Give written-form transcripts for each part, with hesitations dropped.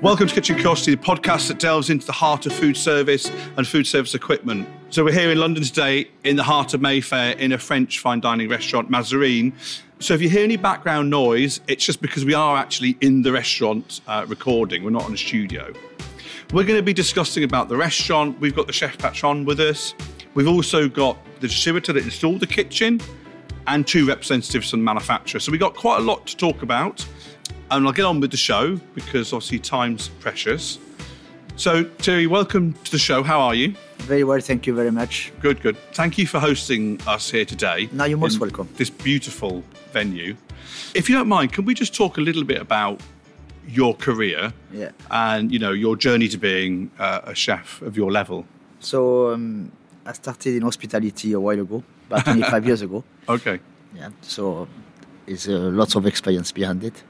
Welcome to Kitchen Curiosity, the podcast that delves into the heart of food service and food service equipment. So we're here in London today, in the heart of Mayfair, in a French fine dining restaurant, Mazarine. So if you hear any background noise, it's just because we are actually in the restaurant recording. We're not in a studio. We're going to be discussing about the restaurant. We've got the chef patron with us. We've also got the distributor that installed the kitchen and two representatives from the manufacturer. So we've got quite a lot to talk about. And I'll get on with the show because obviously time's precious. So Thierry, welcome to the show. How are you? Very well, thank you very much. Good. Thank you for hosting us here today. No, you're most welcome. This beautiful venue. If you don't mind, can we just talk a little bit about your career and, you know, your journey to being a chef of your level? So I started in hospitality a while ago, about 25 years ago. Okay. Yeah, so it's lots of experience behind it.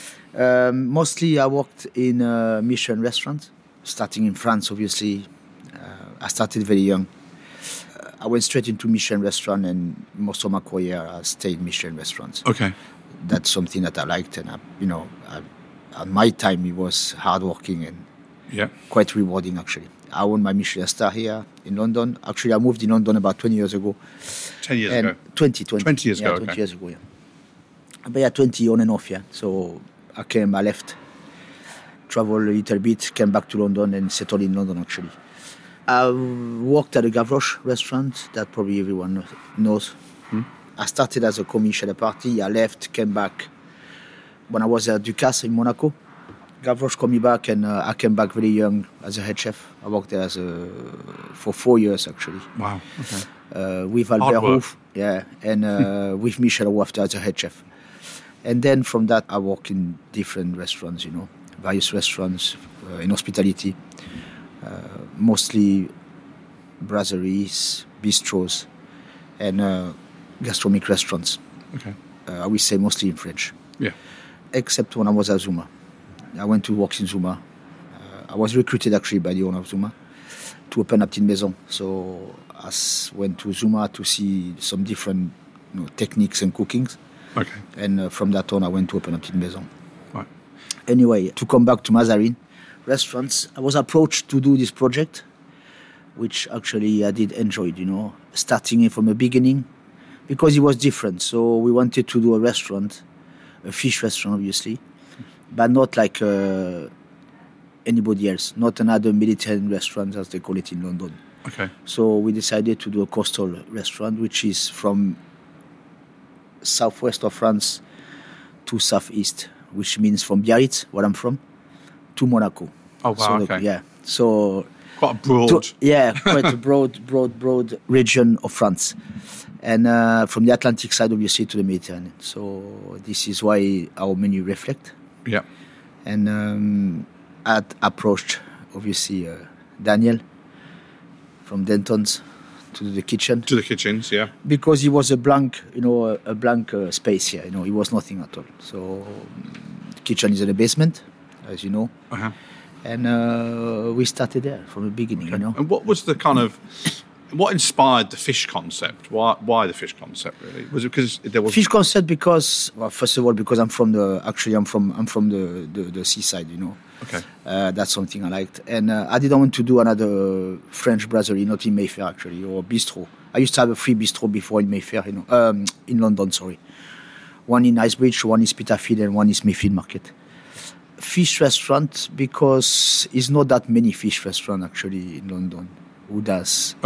Mostly I worked in Michelin restaurants, starting in France, obviously. I started very young. I went straight into Michelin restaurant, and most of my career I stayed in Michelin restaurants. Okay. That's something that I liked, and at my time it was hardworking and quite rewarding, actually. I won my Michelin star here in London. Actually, I moved in London about 20 years ago. 10 years ago? 20 years ago, 20 years ago, yeah. But yeah, 20 on and off, yeah. So I left, traveled a little bit, came back to London and settled in London, actually. I worked at a Gavroche restaurant that probably everyone knows. I started as a commis chef de partie. I left, came back when I was at Ducasse in Monaco. Gavroche called me back, and I came back very young as a head chef. I worked there for 4 years, actually. Wow, okay. With Albert Rouf, and with Michel Wafter as a head chef. And then from that, I work in different restaurants, various restaurants in hospitality, mostly brasseries, bistros, and gastronomic restaurants. Okay. I would say mostly in French. Yeah. Except when I was at Zuma. I went to work in Zuma. I was recruited actually by the owner of Zuma to open up Petite Maison. So I went to Zuma to see some different techniques and cookings. Okay. And from that on, I went to open up Petite Maison. Right. Anyway, to come back to Mazarine restaurants, I was approached to do this project, which actually I did enjoy, starting it from the beginning, because it was different. So we wanted to do a restaurant, a fish restaurant, obviously, but not like anybody else, not another Mediterranean restaurant, as they call it in London. Okay. So we decided to do a coastal restaurant, which is from southwest of France to southeast, which means from Biarritz, where I'm from, to Monaco. Oh, wow, okay. Yeah, so... Quite a broad... quite a broad region of France. And from the Atlantic side, obviously, to the Mediterranean. So this is why our menu reflect. Yeah. And I approached, obviously, Daniel from Denton's to the kitchen. To the kitchens, yeah. Because it was a blank space here. It was nothing at all. So the kitchen is in the basement, as you know. Uh-huh. And we started there from the beginning, Okay. And what was the kind of... What inspired the fish concept? Why the fish concept, really? Was it because there was... Fish concept because... Well, first of all, because I'm from the seaside, Okay. That's something I liked. And I didn't want to do another French brasserie, not in Mayfair, actually, or bistro. I used to have a free bistro before in Mayfair, in London, sorry. One in Icebridge, one is Peterfield, and one is Mayfield Market. Fish restaurant, because it's not that many fish restaurants, actually, in London. Who does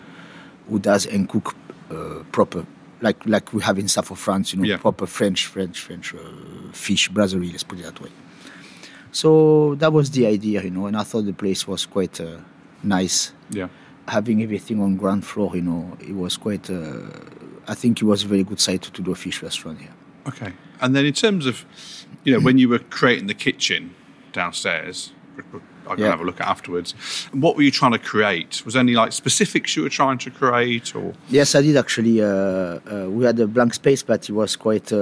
and cook proper, like we have in south of France, proper French fish brasserie, let's put it that way. So that was the idea, and I thought the place was quite nice. Yeah. Having everything on ground floor, it was quite, I think it was a very good site to do a fish restaurant here. Okay. And then in terms of, when you were creating the kitchen downstairs, I can have a look at afterwards. What were you trying to create? Was there any specifics you were trying to create, or? Yes, I did actually. We had a blank space, but it was quite.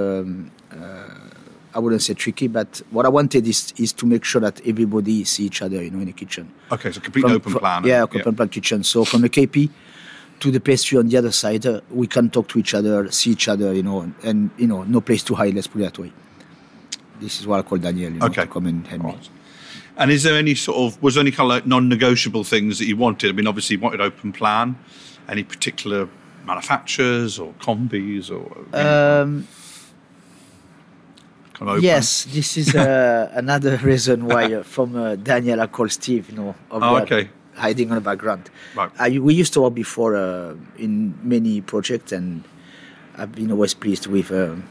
I wouldn't say tricky, but what I wanted is to make sure that everybody see each other, in the kitchen. Okay, so completely open plan. Open plan kitchen. So from the KP to the pastry on the other side, we can talk to each other, see each other, and no place to hide. Let's put it that way. This is what I call Daniel, to come and help me. And is there any was there any kind of like non-negotiable things that you wanted? I mean, obviously you wanted open plan. Any particular manufacturers or combis or? Yes, this is another reason why from Daniel I call Steve, okay. Hiding on the background. Right. We used to work before in many projects, and I've been always pleased with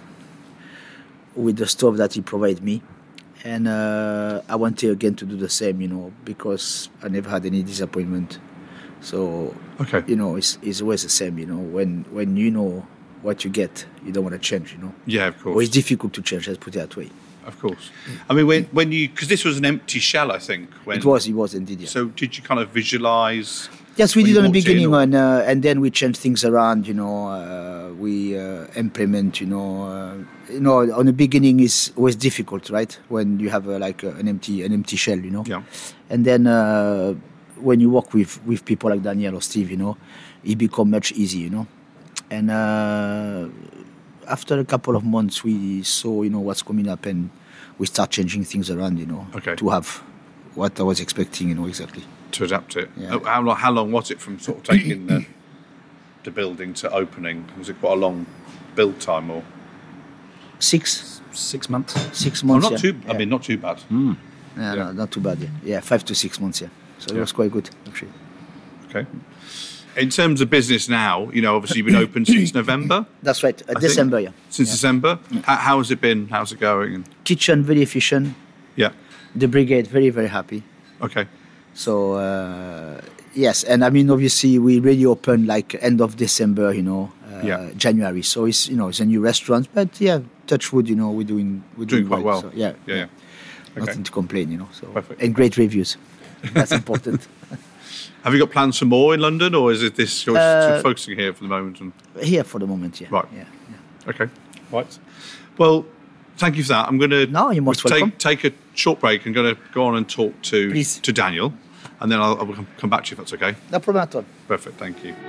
the stuff that he provided me. And I wanted again to do the same, because I never had any disappointment. So, okay. It's always the same, when you know what you get, you don't want to change, Yeah, of course. Or it's difficult to change, let's put it that way. Of course. I mean, when you, because this was an empty shell, I think. It was indeed, yeah. So did you kind of visualize? Yes, we did on the beginning, and then we changed things around, we implement, on the beginning it was difficult, right? When you have an empty shell, Yeah. And then when you work with people like Daniel or Steve, it becomes much easier, And after a couple of months, we saw, what's coming up, and we start changing things around, okay. to have what I was expecting, exactly. To adapt it. Yeah. How long was it from sort of taking the building to opening? Was it quite a long build time or? 6 months. 6 months. Oh, not too. I mean, not too bad. No, not too bad. Yeah, 5 to 6 months. Yeah, so it was quite good actually. Okay. In terms of business now, obviously you've been open since November. That's right, December. Yeah. Since December. Yeah. How has it been? How's it going? Kitchen very efficient. Yeah. The brigade very, very happy. Okay. So yes, and I mean obviously we really opened like end of December, January. So it's it's a new restaurant, but yeah, touch wood, we're doing quite well. So, yeah. Okay. Nothing to complain, So perfect. And great reviews. That's important. Have you got plans for more in London, or is it this you're just focusing here for the moment? Here for the moment, yeah. Right. Yeah. Okay. Right. Well, thank you for that. I'm going to you're most welcome. Take a short break. I'm going to go on and talk to Daniel, and then I'll come back to you if that's okay. No problem at all. Perfect. Thank you.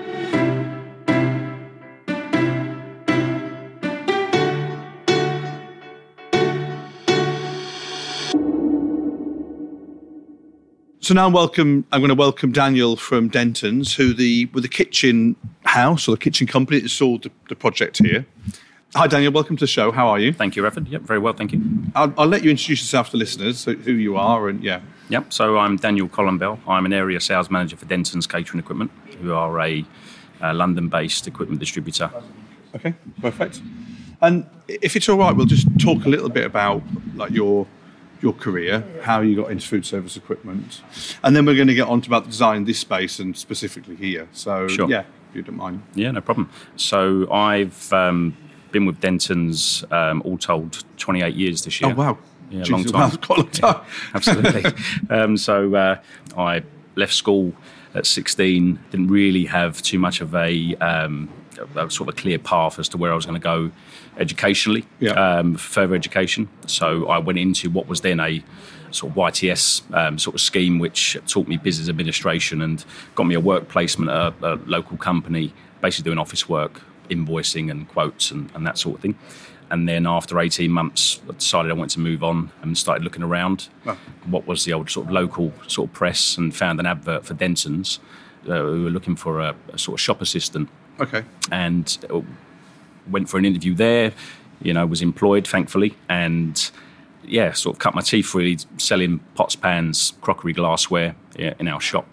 So now I'm going to welcome Daniel from Denton's, with the kitchen house or the kitchen company that saw the project here. Hi, Daniel. Welcome to the show. How are you? Thank you, Refford. Yep, very well, thank you. I'll let you introduce yourself to listeners, so who you are, and yeah. Yep. So I'm Daniel Collenbell. I'm an area sales manager for Denton's Catering Equipment, who are a London-based equipment distributor. Okay, perfect. And if it's all right, we'll just talk a little bit about like your career, how you got into food service equipment, and then we're going to get on to about the design of this space and specifically here. So sure. Yeah, if you don't mind. Yeah, no problem. So I've been with Denton's all told 28 years this year. Oh wow. Yeah, Jeez, long time. Wow, quite a long time. Yeah, absolutely. So I left school at 16, didn't really have too much of a sort of a clear path as to where I was going to go educationally, further education. So I went into what was then a sort of YTS sort of scheme, which taught me business administration and got me a work placement at a local company, basically doing office work, invoicing and quotes and that sort of thing. And then after 18 months, I decided I wanted to move on and started looking around what was the old sort of local sort of press, and found an advert for Denton's who were looking for a sort of shop assistant. Okay. And went for an interview there, was employed, thankfully, and sort of cut my teeth really selling pots, pans, crockery, glassware in our shop.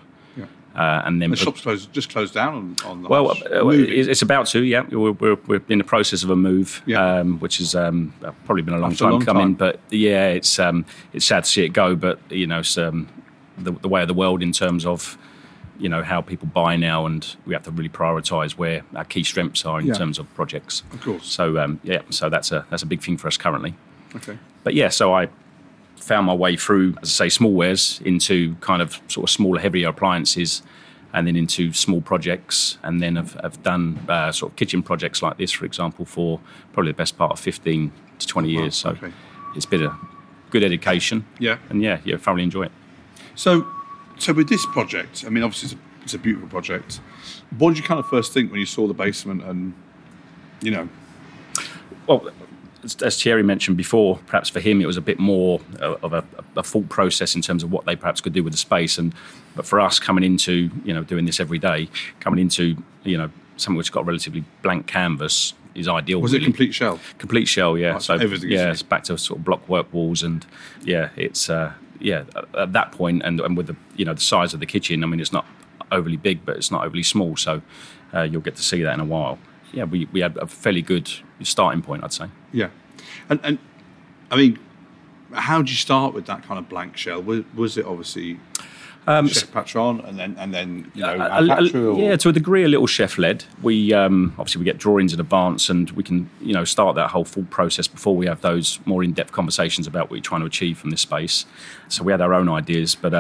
And then the shop's just closed down on the well, it's about to. Yeah, we're in the process of a move, which has probably been a long time coming. But yeah, it's sad to see it go. But it's the way of the world in terms of how people buy now, and we have to really prioritise where our key strengths are in terms of projects. Of course. So so that's a big thing for us currently. Okay. But so I found my way through, as I say, smallwares into kind of sort of smaller, heavier appliances, and then into small projects, and then I've done sort of kitchen projects like this, for example, for probably the best part of 15 to 20 years. So it's been a good education. Yeah. And thoroughly enjoy it. So with this project, I mean, obviously it's a beautiful project. What did you kind of first think when you saw the basement and, Well, as Thierry mentioned before, perhaps for him it was a bit more of a thought process in terms of what they perhaps could do with the space. But for us, coming into doing this every day, coming into something which got a relatively blank canvas is ideal. Was really. it complete shell? Complete shell, yeah. Right, so everything. Yeah, it's back to sort of block work walls, and it's at that point, and with the size of the kitchen. I mean, it's not overly big, but it's not overly small. So you'll get to see that in a while. Yeah, we had a fairly good starting point, I'd say. Yeah, and I mean, how did you start with that kind of blank shell? Was it obviously chef patron, and then to a degree, a little chef led. We obviously we get drawings in advance, and we can start that whole full process before we have those more in depth conversations about what you're trying to achieve from this space. So we had our own ideas, but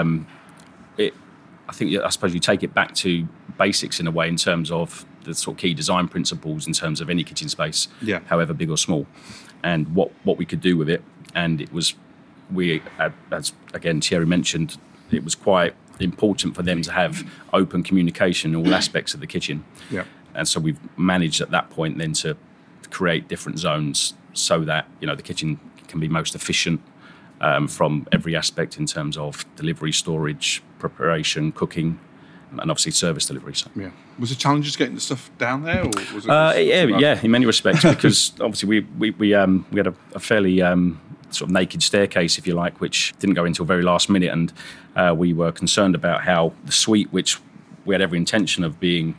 I suppose you take it back to basics in a way in terms of the sort of key design principles in terms of any kitchen space, however big or small, and what we could do with it. And it was, as again Thierry mentioned, it was quite important for them to have open communication in all aspects of the kitchen. Yeah. And so we've managed at that point then to create different zones so that the kitchen can be most efficient from every aspect in terms of delivery, storage, preparation, cooking, and obviously service delivery. So. Yeah. Was it challenges getting the stuff down there, or was it? In many respects, because obviously we had a fairly sort of naked staircase, if you like, which didn't go until very last minute, and we were concerned about how the suite, which we had every intention of being,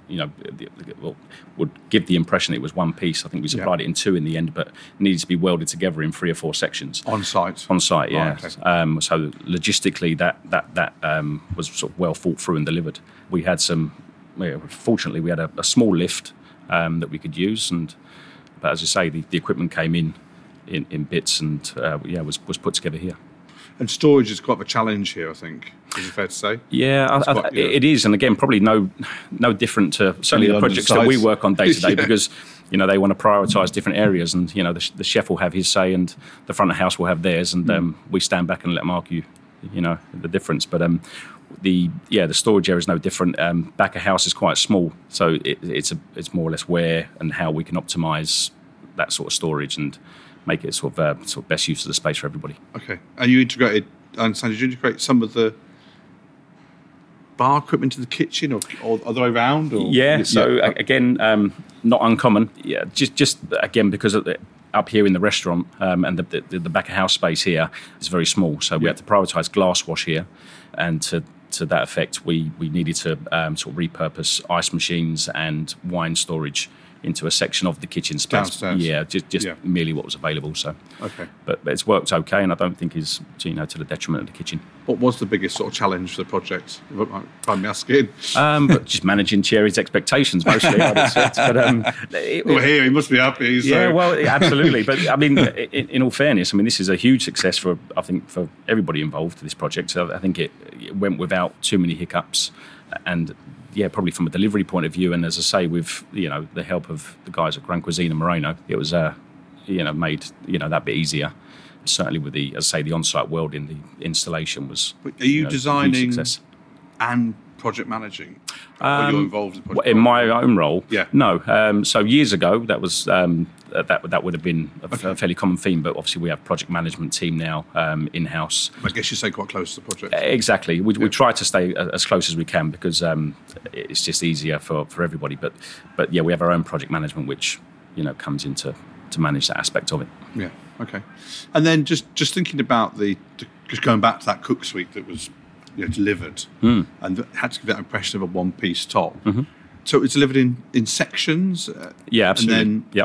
would give the impression it was one piece. I think we supplied it in two in the end, but it needed to be welded together in 3 or 4 sections. On site, yeah. Oh, okay. So logistically, that was sort of well thought through and delivered. We had fortunately, we had a small lift that we could use, but as I say, the equipment came in bits and was put together here. And storage is quite of a challenge here, I think. Is it fair to say? Yeah, it is. And again, probably no different to certainly the projects that we work on day to day, because they want to prioritise different areas, and the chef will have his say, and the front of house will have theirs, and we stand back and let them argue, the difference. But the storage area is no different. Back of house is quite small, so it's more or less where and how we can optimise that sort of storage and make it sort of best use of the space for everybody. Okay. And you integrated, I understand, did you integrate some of the bar equipment to the kitchen or other way around? Or? Yeah, again, not uncommon. Yeah, just again, because up here in the restaurant and the back of house space here is very small, so we had to prioritise glass wash here, and to that effect, we needed to sort of repurpose ice machines and wine storage into a section of the kitchen space. Downstairs. Yeah, just merely what was available. So, okay, but it's worked okay, and I don't think is to the detriment of the kitchen. What was the biggest sort of challenge for the project? Pardon me asking. But just managing Thierry's expectations mostly. I would say. But here he must be happy. So. Yeah, well, absolutely. But I mean, in all fairness, I mean, this is a huge success for everybody involved in this project. So I think it went without too many hiccups, and. Yeah, probably from a delivery point of view, and as I say, with the help of the guys at Grand Cuisine and Moreno, it was made that bit easier. Certainly with the on-site welding, the installation was. Are you designing huge success. And project managing? Are you involved in project? In my own role? Yeah. No. So years ago, that was that would have been a fairly common theme, but obviously we have a project management team now in-house. I guess you stay quite close to the project. Exactly. We try to stay as close as we can because it's just easier for everybody. But yeah, we have our own project management, which comes in to manage that aspect of it. Yeah. Okay. And then just thinking about just going back to that cook suite that was delivered and had to give that impression of a one-piece top. Mm-hmm. So it was delivered in sections? Yeah, absolutely. And then,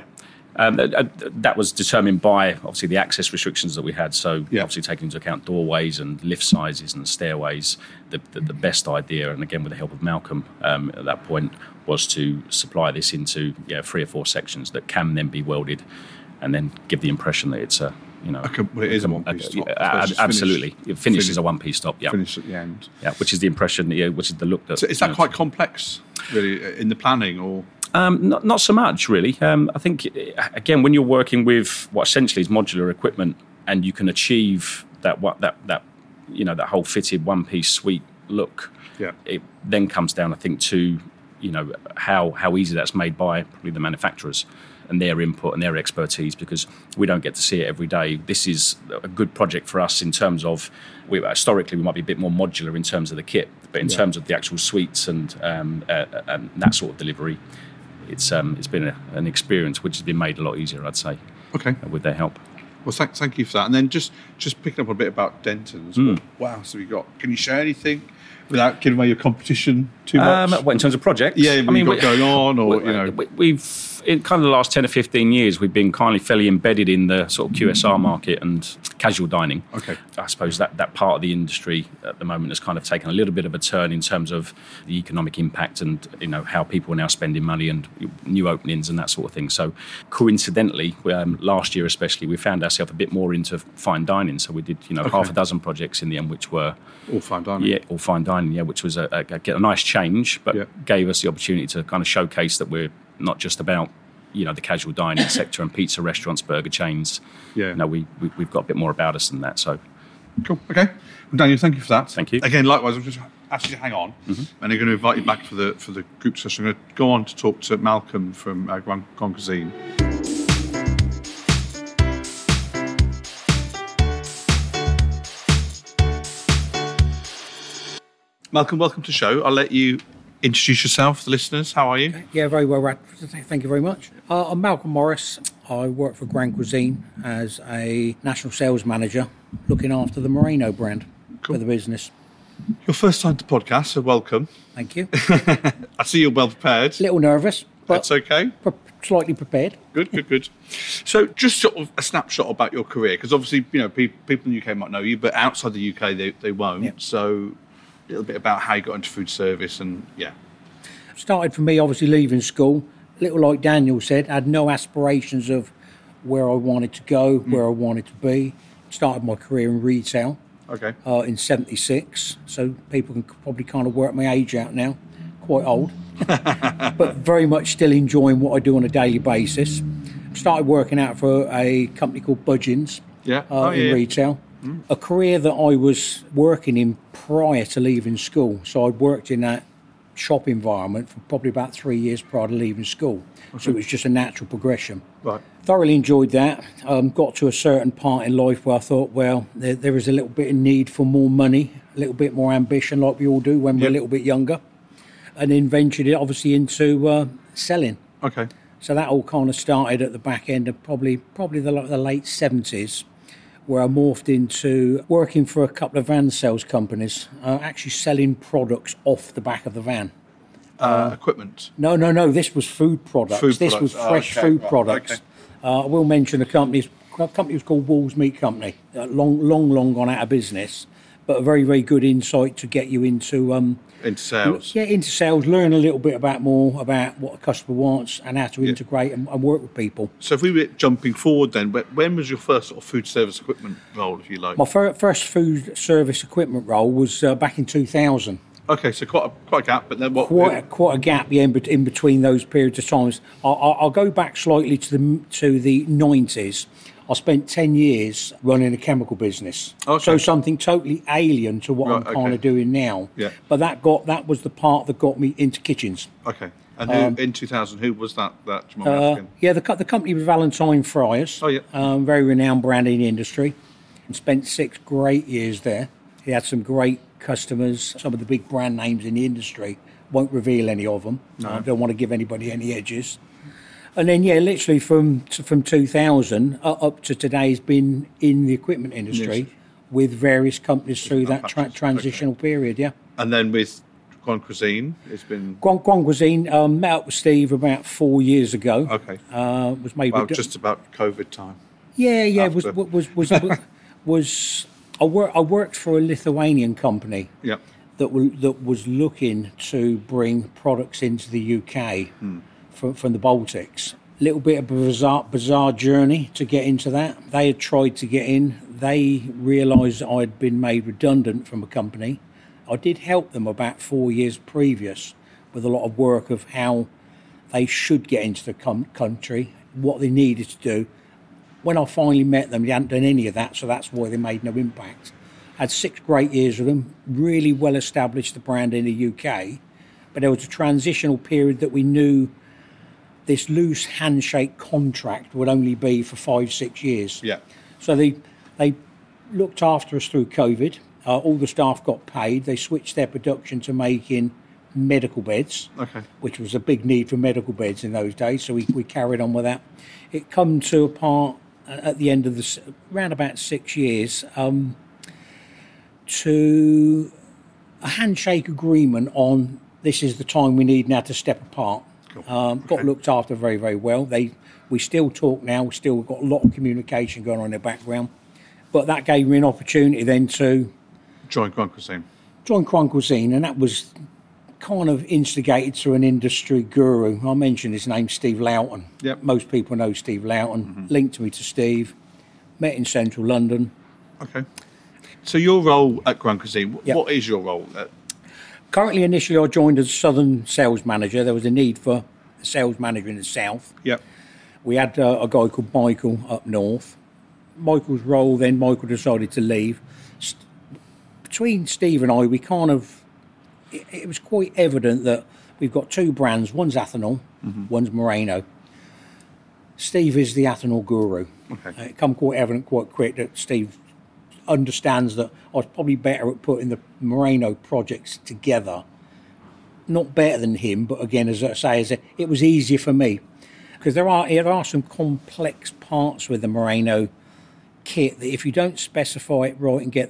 that was determined by, obviously, the access restrictions that we had. So obviously taking into account doorways and lift sizes and stairways, the best idea, and again with the help of Malcolm at that point, was to supply this into 3 or 4 sections that can then be welded and then give the impression that it's a it is a one-piece top. Absolutely. It finishes as a one-piece top, yeah. Finished at the end. Yeah, which is the impression, which is the look that... So is that quite complex, really, in the planning, or...? Not so much, really. I think, again, when you're working with what essentially is modular equipment and you can achieve that whole fitted one-piece suite look, it then comes down, I think, to, how easy that's made by probably the manufacturers. and their input and their expertise, because we don't get to see it every day. This is a good project for us in terms of, historically, we might be a bit more modular in terms of the kit, but in terms of the actual suites and that sort of delivery, it's been an experience which has been made a lot easier, I'd say, with their help. Well, thank you for that. And then just picking up a bit about Denton's, what else have you got? Can you share anything without giving away your competition too much? What, in terms of projects? Yeah, you've got going on, or we've in kind of the last 10 or 15 years, we've been kindly fairly embedded in the sort of QSR market and casual dining. Okay. I suppose that part of the industry at the moment has kind of taken a little bit of a turn in terms of the economic impact and how people are now spending money and new openings and that sort of thing. So coincidentally, last year especially, we found ourselves a bit more into fine dining. So we did half a dozen projects in the end, which were all fine dining. Yeah, all fine dining. Yeah, which was a nice change, but gave us the opportunity to kind of showcase that we're not just about the casual dining sector and pizza restaurants, burger chains. Yeah. No, we've got a bit more about us than that. So cool. Okay. Well, Daniel, thank you for that. Thank you. Again, likewise, I'm just ask you to hang on, and I'm going to invite you back for the group session. I'm going to go on to talk to Malcolm from Grand Cuisine. Malcolm, welcome to the show. I'll let you introduce yourself to the listeners. How are you? Yeah, very well, Rad. Thank you very much. I'm Malcolm Morris. I work for Grand Cuisine as a national sales manager, looking after the Moreno brand for the business. Your first time to podcast, so welcome. Thank you. I see you're well prepared. A little nervous, but that's okay. Slightly prepared. Good. So, just sort of a snapshot about your career, because obviously, people in the UK might know you, but outside the UK, they won't. Yep. So, a little bit about how you got into food service and Started for me, obviously, leaving school. A little like Daniel said, I had no aspirations of where I wanted to go, where I wanted to be. Started my career in retail. Okay. In 76, so people can probably kind of work my age out now. Quite old, but very much still enjoying what I do on a daily basis. Started working out for a company called Budgeons in retail. A career that I was working in prior to leaving school. So I'd worked in that shop environment for probably about 3 years prior to leaving school. Okay. So it was just a natural progression. Right. Thoroughly enjoyed that. Got to a certain part in life where I thought, well, there is a little bit of need for more money, a little bit more ambition like we all do when we're a little bit younger. And then ventured it obviously into selling. Okay. So that all kind of started at the back end of probably the late 70s, where I morphed into working for a couple of van sales companies, actually selling products off the back of the van. Equipment? No. This was food products. This was fresh food products. Okay. I will mention the company. The company was called Walls Meat Company. Long gone out of business, but a very, very good insight to get you into sales. Yeah, into sales. Learn a little bit more about what a customer wants and how to integrate and work with people. So if we were jumping forward then, when was your first sort of food service equipment role, if you like? My first food service equipment role was back in 2000. Okay, so quite a gap, but then what? Quite a gap, in between those periods of times. I'll go back slightly to the 90s. I spent 10 years running a chemical business. Okay. So something totally alien to what I'm kind of doing now. Yeah. But that was the part that got me into kitchens. Okay. And in 2000, who was that? The company was Valentine Fryers. Oh, yeah. Very renowned brand in the industry. And spent 6 great years there. He had some great customers, some of the big brand names in the industry. Won't reveal any of them. No. I don't want to give anybody any edges. And then, literally from 2000 up to today has been in the equipment industry with various companies through that transitional period, And then with Grand Cuisine, it's been... Grand Cuisine, met up with Steve about 4 years ago. Okay. Was maybe... Well, just about COVID time. Yeah, I worked for a Lithuanian company that was looking to bring products into the UK from the Baltics. A little bit of a bizarre journey to get into that. They had tried to get in. They realised that I'd been made redundant from a company. I did help them about 4 years previous with a lot of work of how they should get into the country, what they needed to do. When I finally met them, they hadn't done any of that, so that's why they made no impact. Had 6 great years with them, really well established the brand in the UK, but there was a transitional period that we knew this loose handshake contract would only be for 5-6 years. Yeah. So they looked after us through COVID. All the staff got paid. They switched their production to making medical beds, which was a big need for medical beds in those days. So we carried on with that. It come to a part at the end of around about 6 years to a handshake agreement on this is the time we need now to step apart. Cool. Got looked after very, very well. We still talk now. We still got a lot of communication going on in the background. But that gave me an opportunity then to join Grand Cuisine. And that was kind of instigated through an industry guru. I mentioned his name, Steve Loughton. Yep. Most people know Steve Loughton. Linked me to Steve. Met in central London. Okay. So your role at Grand Cuisine, Yep. What is your role? Currently, initially, I joined as Southern sales manager. There was a need for a sales manager in the south. Yep. We had a guy called Michael up north. Michael's role, then Michael decided to leave. Between Steve and I, we kind of, it was quite evident that we've got two brands. One's Athanol, one's Moreno. Steve is the Athanol guru. Okay. It come quite evident quite quick that Steve understands that I was probably better at putting the Moreno projects together. Not better than him, but again, as I say, it was easier for me. Because there are some complex parts with the Moreno kit that if you don't specify it right and get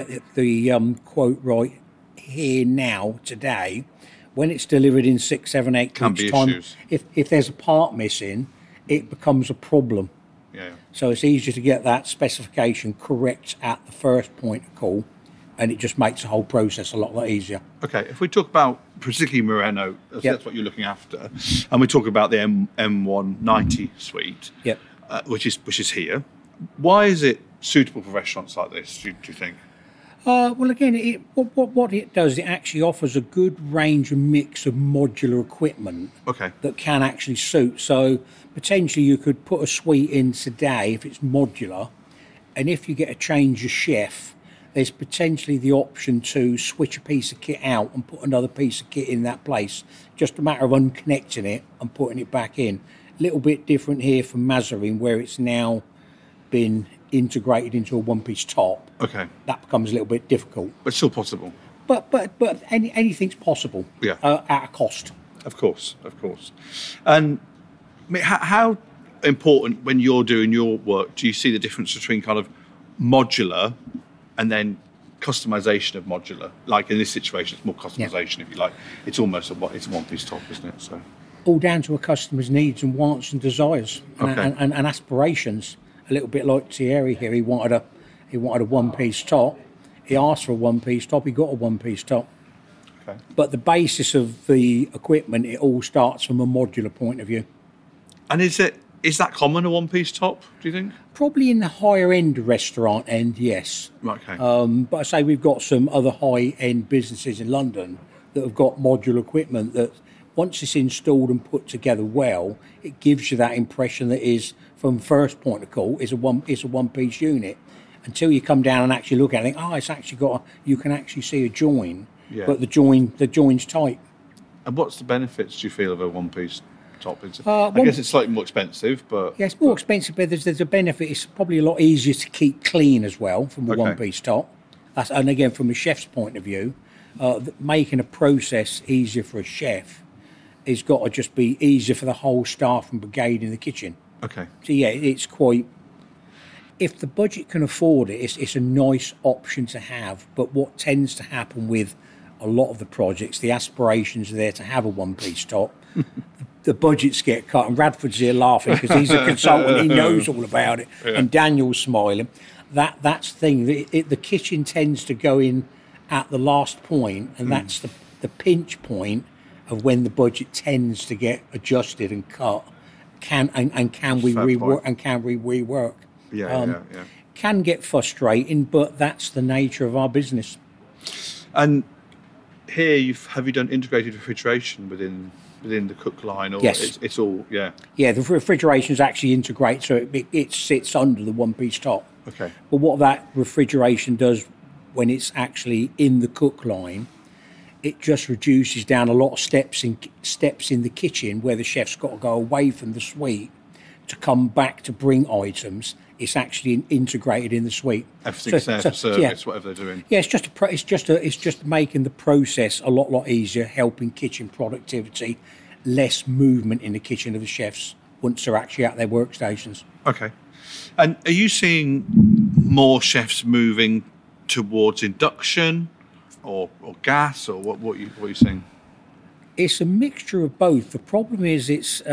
the quote right here now today, when it's delivered in 6, 7, 8 weeks time, issues. if there's a part missing, it becomes a problem. Yeah. So it's easier to get that specification correct at the first point of call, and it just makes the whole process a lot easier. Okay, if we talk about particularly Moreno, that's what you're looking after, and we talk about the M190 suite, which is here. Why is it suitable for restaurants like this? Do you think? Well, again, what it does, it actually offers a good range and mix of modular equipment that can actually suit. So potentially you could put a suite in today if it's modular, and if you get a change of chef, there's potentially the option to switch a piece of kit out and put another piece of kit in that place. Just a matter of unconnecting it and putting it back in. A little bit different here from Mazarine, where it's now been integrated into a one-piece top. Okay. That becomes a little bit difficult. But still possible. But anything's possible. Yeah. At a cost. Of course. And I mean, how important when you're doing your work do you see the difference between kind of modular and then customization of modular? Like in this situation, it's more customization, if you like. It's almost it's a one-piece top, isn't it? So all down to a customer's needs and wants and desires and aspirations. A little bit like Thierry here. He wanted a one-piece top. He asked for a one-piece top. He got a one-piece top. Okay. But the basis of the equipment, it all starts from a modular point of view. And is that common, a one-piece top, do you think? Probably in the higher-end restaurant end, yes. Okay. But I say we've got some other high-end businesses in London that have got modular equipment that once it's installed and put together well, it gives you that impression that is, from first point of call, it's a one-piece unit. Until you come down and actually look at it, it's actually you can actually see a join, but the join's tight. And what's the benefits, do you feel, of a one-piece top? I guess it's slightly more expensive, but... Yeah, it's more expensive, but there's a benefit. It's probably a lot easier to keep clean as well from a one-piece top. And again, from a chef's point of view, making a process easier for a chef has got to just be easier for the whole staff and brigade in the kitchen. Okay. So yeah, it's quite... If the budget can afford it, it's a nice option to have. But what tends to happen with a lot of the projects, the aspirations are there to have a one-piece top. The budgets get cut, and Radford's here laughing because he's a consultant. He knows all about it. Yeah. And Daniel's smiling. That's the thing. The kitchen tends to go in at the last point, and that's the pinch point of when the budget tends to get adjusted and cut. Can we rework? Yeah. Can get frustrating, but that's the nature of our business. And here, have you done integrated refrigeration within the cook line? Or yes. It's all, Yeah, the refrigeration is actually integrated, so it sits under the one-piece top. Okay. But what that refrigeration does when it's actually in the cook line, it just reduces down a lot of steps in the kitchen where the chef's got to go away from the suite to come back to bring items. It's actually integrated in the suite. Everything's there for service, whatever they're doing. Yeah, it's just making the process a lot easier, helping kitchen productivity, less movement in the kitchen of the chefs once they're actually at their workstations. Okay. And are you seeing more chefs moving towards induction or gas, or what are you seeing? It's a mixture of both. The problem is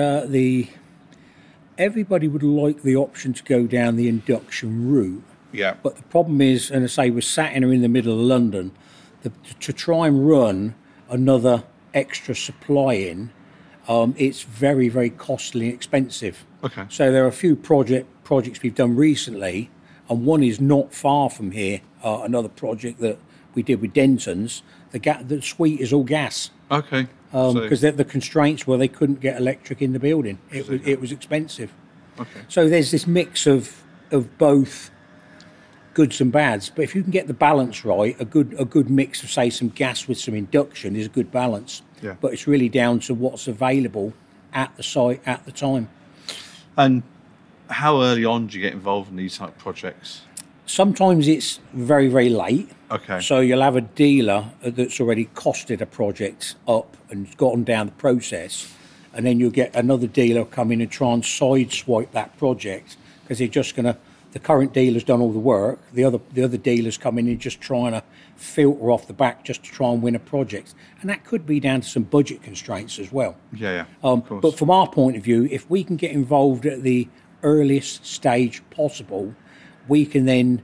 everybody would like the option to go down the induction route. Yeah. But the problem is, and I say we're sat in the middle of London, to try and run another extra supply in, it's very, very costly and expensive. Okay. So there are a few projects we've done recently, and one is not far from here, another project that we did with Denton's. The suite is all gas. Okay. Because the constraints were they couldn't get electric in the building. It was expensive. Okay. So there's this mix of both goods and bads. But if you can get the balance right, a good mix of, say, some gas with some induction is a good balance. Yeah. But it's really down to what's available at the site at the time. And how early on do you get involved in these type of projects? Sometimes it's very, very late. Okay. So you'll have a dealer that's already costed a project up and gotten down the process, and then you'll get another dealer come in and try and sideswipe that project because they're just going to. The current dealer's done all the work. The other dealers come in and just trying to filter off the back just to try and win a project, and that could be down to some budget constraints as well. Yeah. Of course. But from our point of view, if we can get involved at the earliest stage possible, we can then.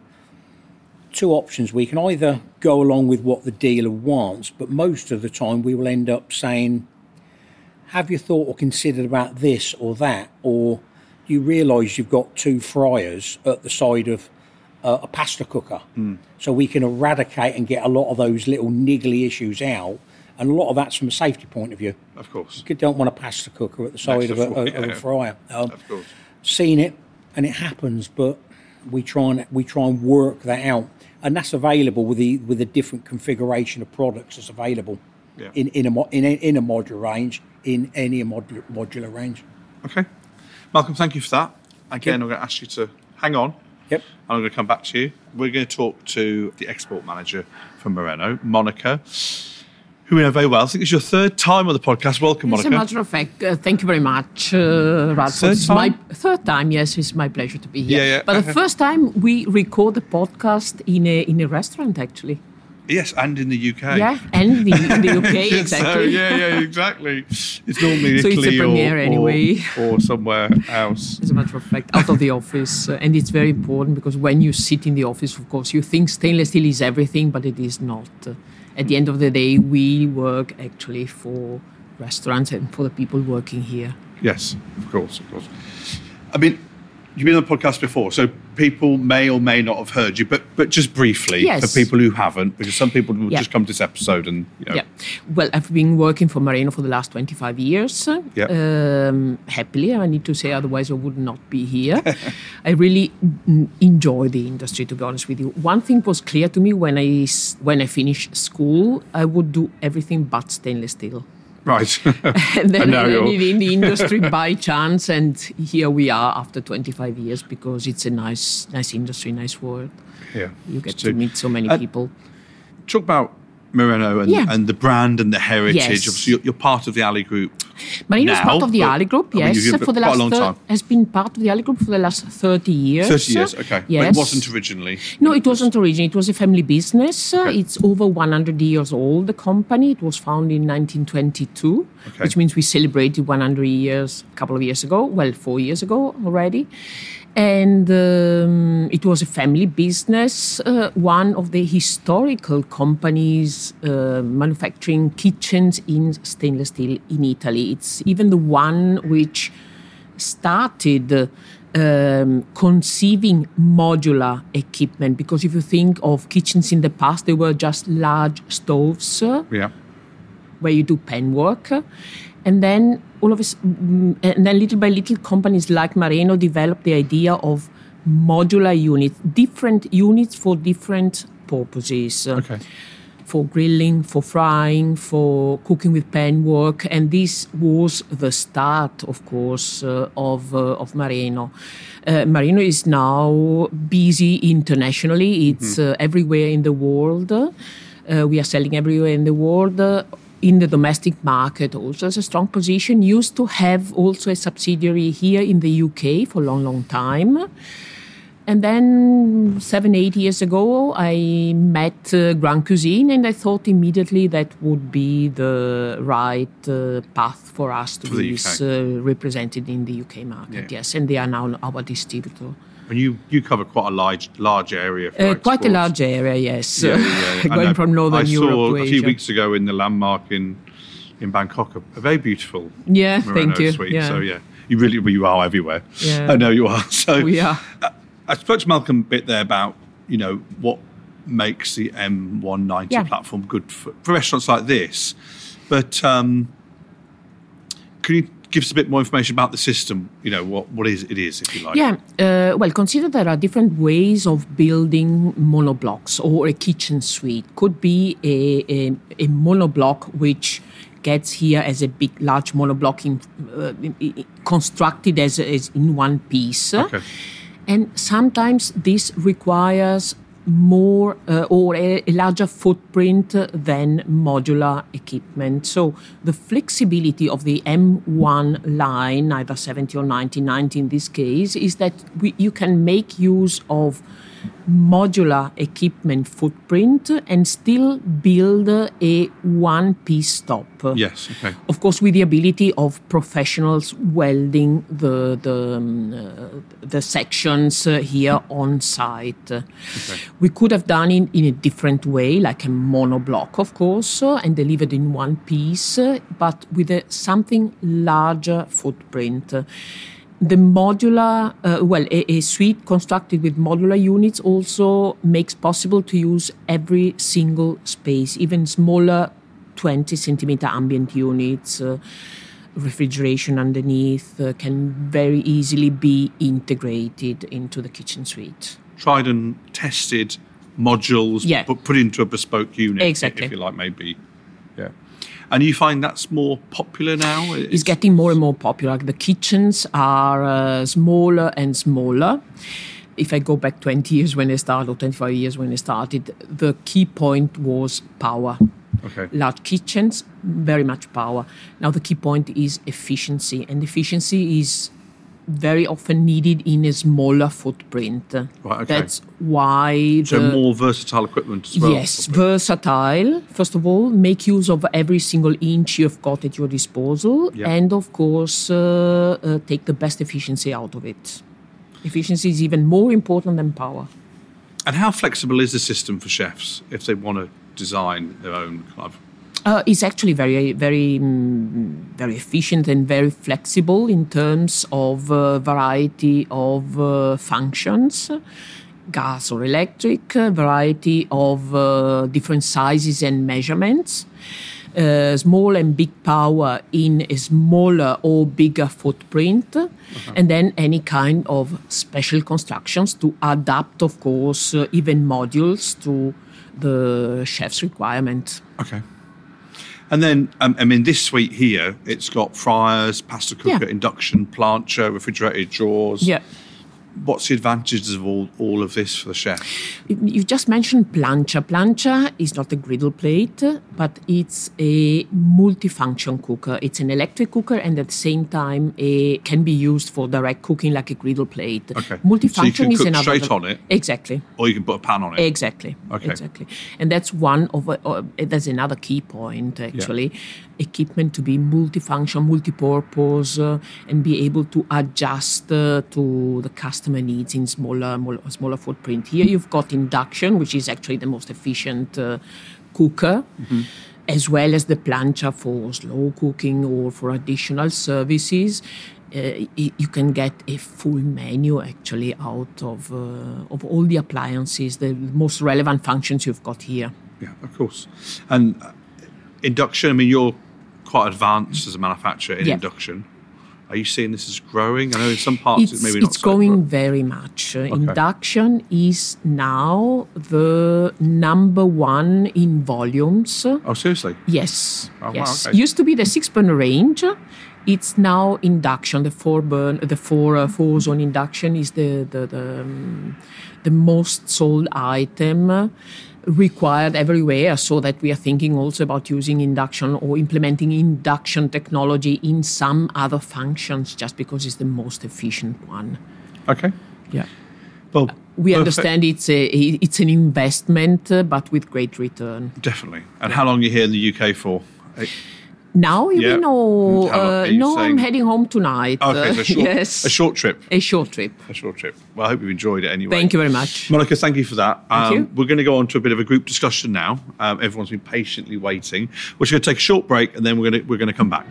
Two options. We can either go along with what the dealer wants, but most of the time we will end up saying, have you thought or considered about this or that? Or you realise you've got two fryers at the side of a pasta cooker. So we can eradicate and get a lot of those little niggly issues out. And a lot of that's from a safety point of view. Of course. You don't want a pasta cooker at the side of a fryer. Of course. Seen it, and it happens, but we try and work that out. And that's available with a different configuration of products that's available in a modular range, in any modular range. Okay. Malcolm, thank you for that. Again, I'm going to ask you to hang on. Yep. And I'm going to come back to you. We're going to talk to the export manager from Moreno, Monica, who we know very well. I think it's your third time on the podcast. Welcome, Monica. As a matter of fact, thank you very much, Radford. Third time? Third time, yes. It's my pleasure to be here. Yeah. But the first time we record the podcast in a restaurant, actually. Yes, and in the UK. Yeah, and in the UK, exactly. So, exactly. It's normally so Italy it's a premiere anyway. or somewhere else. As a matter of fact, out of the office. And it's very important because when you sit in the office, of course, you think stainless steel is everything, but it is not. At the end of the day, we work actually for restaurants and for the people working here. Yes, of course. I mean, you've been on the podcast before, so people may or may not have heard you, but just briefly, yes. For people who haven't, because some people will just come to this episode and, Yeah. Well, I've been working for Moreno for the last 25 years. Happily, I need to say, otherwise I would not be here. I really enjoy the industry, to be honest with you. One thing was clear to me when I finished school, I would do everything but stainless steel. Right. And then I ended in the industry by chance, and here we are after 25 years because it's a nice industry, nice world. Yeah. You get to meet so many people. Talk about Moreno and the brand and the heritage. Yes. Obviously, you're part of the Ali Group. Moreno is part of the Ali Group, yes. For the last long time. Has been part of the Ali Group for the last 30 years. 30 years, okay. Yes. But it wasn't originally. No, it wasn't originally. It was a family business. Okay. It's over 100 years old, the company. It was founded in 1922, which means we celebrated 100 years a couple of years ago. Well, 4 years ago already. And it was a family business, one of the historical companies manufacturing kitchens in stainless steel in Italy. It's even the one which started conceiving modular equipment, because if you think of kitchens in the past, they were just large stoves where you do pen work. And then little by little, companies like Moreno developed the idea of modular units, different units for different purposes. Okay. for grilling, for frying, for cooking with pan work. And this was the start, of course, of Mareno. Mareno is now busy internationally. It's everywhere in the world. We are selling everywhere in the world. In the domestic market also has a strong position. Used to have also a subsidiary here in the UK for a long, long time. And then 7-8 years ago, I met Grand Cuisine, and I thought immediately that would be the right path for us to be represented in the UK market. Yes, and they are now our distributor. And you cover quite a large area for quite a large area, yes. Going from Northern Europe to Asia. I saw a few weeks ago in the Landmark in Bangkok a very beautiful thank you. suite. So you are everywhere. I know you are. So we are. I spoke to Malcolm a bit there about what makes the M190 platform good for restaurants like this, but can you give us a bit more information about the system? What it is, if you like. Well, consider there are different ways of building monoblocs or a kitchen suite. Could be a monoblock which gets here as a large monoblock constructed as in one piece. Okay. And sometimes this requires more or a larger footprint than modular equipment. So the flexibility of the M1 line, either 70 or 90 in this case, is that you can make use of modular equipment footprint and still build a one-piece top. Yes, okay. Of course, with the ability of professionals welding the sections here on site. Okay. We could have done it in a different way, like a monoblock, of course, and delivered in one piece, but with something larger footprint. The modular, a suite constructed with modular units also makes possible to use every single space, even smaller 20 centimeter ambient units. Refrigeration underneath can very easily be integrated into the kitchen suite. Tried and tested modules, but put into a bespoke unit, exactly. If you like, maybe. Yeah. And you find that's more popular now? It's getting more and more popular. The kitchens are smaller and smaller. If I go back 20 years when I started, or 25 years when I started, the key point was power. Okay. Large kitchens, very much power. Now the key point is efficiency, and efficiency is very often needed in a smaller footprint. Right, okay. That's why... So more versatile equipment as well? Yes, versatile. First of all, make use of every single inch you've got at your disposal, and of course, take the best efficiency out of it. Efficiency is even more important than power. And how flexible is the system for chefs if they want to design their own kind of... It's actually very, very, very efficient and very flexible in terms of variety of functions, gas or electric, variety of different sizes and measurements, small and big power in a smaller or bigger footprint, and then any kind of special constructions to adapt, of course, even modules to the chef's requirement. Okay. And then, this suite here, it's got fryers, pasta cooker, induction, plancha, refrigerated drawers. Yeah. What's the advantages of all of this for the chef? You just mentioned plancha. Plancha is not a griddle plate, but it's a multifunction cooker. It's an electric cooker, and at the same time, can be used for direct cooking like a griddle plate. Okay. Multifunction so you can is cook another. Straight on it. Exactly. Or you can put a pan on it. Exactly. Okay. Exactly. And that's that's another key point actually. Yeah. Equipment to be multifunction, multi-purpose, and be able to adjust to the customer needs in smaller footprint. Here you've got induction, which is actually the most efficient cooker, as well as the plancha for slow cooking or for additional services. You can get a full menu actually out of all the appliances, the most relevant functions you've got here. Yeah, of course. And induction, you're quite advanced as a manufacturer in induction. Are you seeing this as growing? I know in some parts it's maybe not. It's going very much. Induction is now the number one in volumes. Oh, seriously? Yes. Oh, yes. wow, okay. Used to be the 6-burner range. It's now induction. The 4-zone induction is the most sold item. Required everywhere, so that we are thinking also about using induction or implementing induction technology in some other functions just because it's the most efficient one. Okay. Yeah. Well, we understand it's an investment, but with great return. Definitely. And how long are you here in the UK for? Now, you know, saying? I'm heading home tonight. Okay, so yes. A short trip. A short trip. A short trip. Well, I hope you've enjoyed it anyway. Thank you very much. Monica, thank you for that. Thank you. We're going to go on to a bit of a group discussion now. Everyone's been patiently waiting. We're just going to take a short break and then we're going to come back.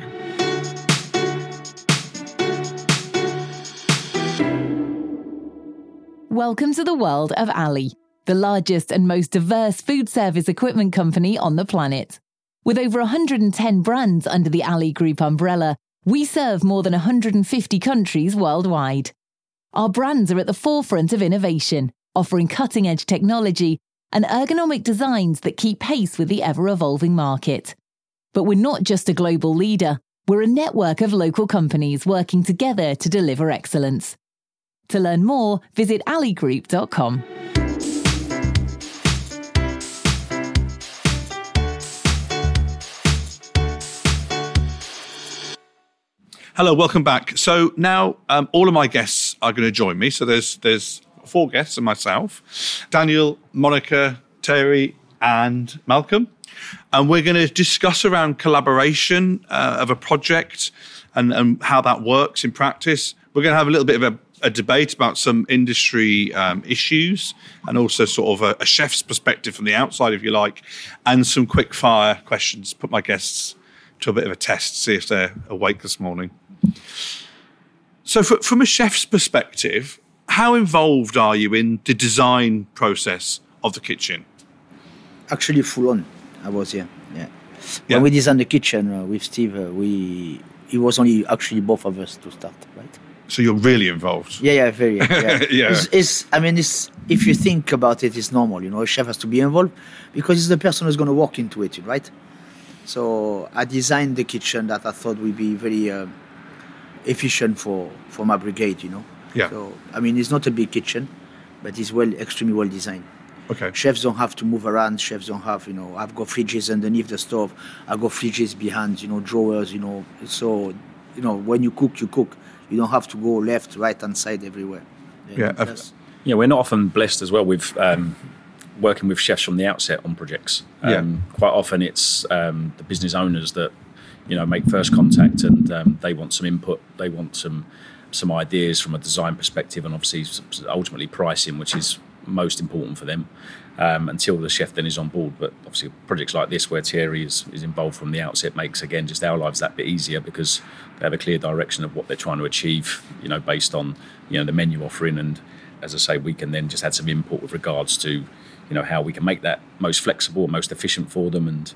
Welcome to the world of Ali, the largest and most diverse food service equipment company on the planet. With over 110 brands under the Ali Group umbrella, we serve more than 150 countries worldwide. Our brands are at the forefront of innovation, offering cutting-edge technology and ergonomic designs that keep pace with the ever-evolving market. But we're not just a global leader, we're a network of local companies working together to deliver excellence. To learn more, visit aligroup.com. Hello, welcome back. So now all of my guests are going to join me. So there's 4 guests and myself, Daniel, Monica, Terry and Malcolm. And we're going to discuss around collaboration of a project and how that works in practice. We're going to have a little bit of a debate about some industry issues and also sort of a chef's perspective from the outside, if you like, and some quick fire questions. Put my guests to a bit of a test, see if they're awake this morning. So from a chef's perspective, how involved are you in the design process of the kitchen? Actually, full on. I was here. Yeah. When we designed the kitchen with Steve, it was only actually both of us to start, right? So you're really involved. Yeah, very. Yeah. Yeah. If you think about it, it's normal. You know, a chef has to be involved because he's the person who's going to walk into it, right? So I designed the kitchen that I thought would be very efficient for my brigade, you know. Yeah. So it's not a big kitchen, but it's extremely well designed. Okay. Chefs don't have to move around. Chefs don't have, I've got fridges underneath the stove. I've got fridges behind, drawers, So, when you cook, you cook. You don't have to go left, right, and side everywhere. Yeah, we're not often blessed as well with working with chefs from the outset on projects. Quite often it's the business owners that, make first contact and they want some input. They want some ideas from a design perspective and obviously ultimately pricing, which is most important for them until the chef then is on board. But obviously projects like this where Thierry is involved from the outset makes, again, just our lives that bit easier because they have a clear direction of what they're trying to achieve, based on, the menu offering. And as I say, we can then just add some input with regards to, how we can make that most flexible, most efficient for them. And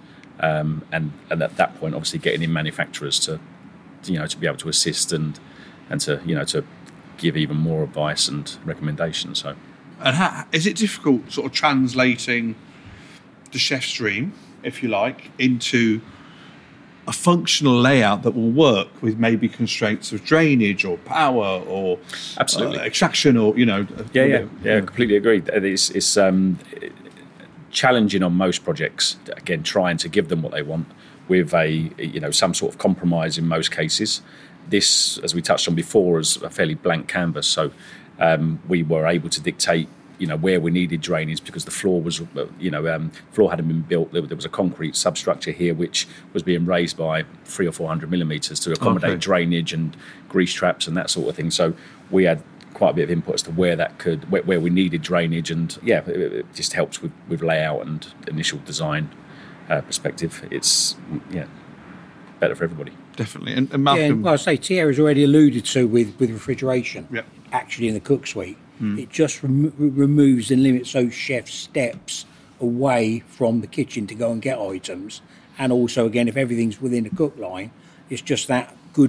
at that point, obviously getting in manufacturers to be able to assist and to give even more advice and recommendations. So. And is it difficult sort of translating the chef's dream, if you like, into a functional layout that will work with maybe constraints of drainage or power or absolutely extraction or, completely agreed. It's challenging on most projects, again, trying to give them what they want with some sort of compromise in most cases. This, as we touched on before, is a fairly blank canvas. So we were able to dictate, where we needed drainage because the floor was, floor hadn't been built. There was a concrete substructure here which was being raised by 300 or 400 millimetres to accommodate drainage and grease traps and that sort of thing. So we had quite a bit of input as to where we needed drainage, and it just helps with layout and initial design perspective. It's better for everybody. Definitely. And Malcolm... I say Thierry's already alluded to with refrigeration. Yep. Actually in the cook suite. It just removes and limits those chefs' steps away from the kitchen to go and get items. And also, again, if everything's within the cook line, it's just that good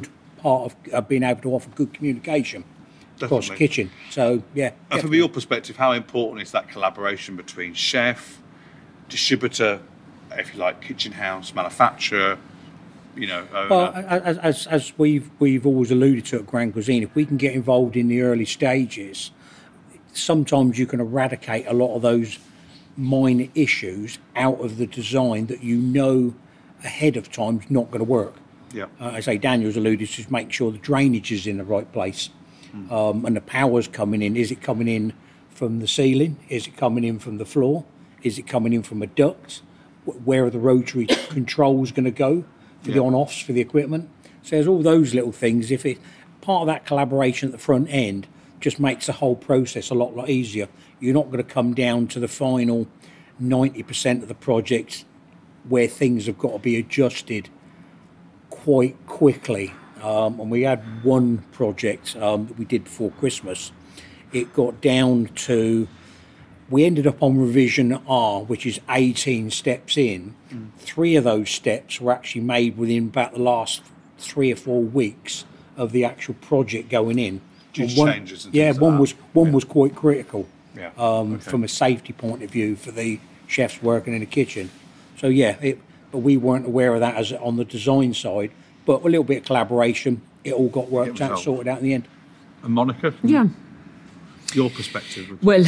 part of being able to offer good communication across the kitchen. So, yeah. And from your perspective, how important is that collaboration between chef, distributor, if you like, kitchen house, manufacturer, owner? Well, as we've always alluded to at Grand Cuisine, if we can get involved in the early stages, sometimes you can eradicate a lot of those minor issues out of the design that ahead of time is not going to work. Yeah. I say Daniel's alluded to make sure the drainage is in the right place, and the power's coming in. Is it coming in from the ceiling? Is it coming in from the floor? Is it coming in from a duct? Where are the rotary controls going to go for the on-offs for the equipment? So there's all those little things. If it part of that collaboration at the front end just makes the whole process a lot easier. You're not going to come down to the final 90% of the project where things have got to be adjusted quite quickly. And we had one project that we did before Christmas. It got down to, we ended up on revision R, which is 18 steps in. 3 of those steps were actually made within about the last 3 or 4 weeks of the actual project going in. Changes and one was quite critical okay. from a safety point of view for the chefs working in the kitchen. So but we weren't aware of that as on the design side. But a little bit of collaboration, it all got worked out, sorted out in the end. And Monica? Yeah. Your perspective? Well,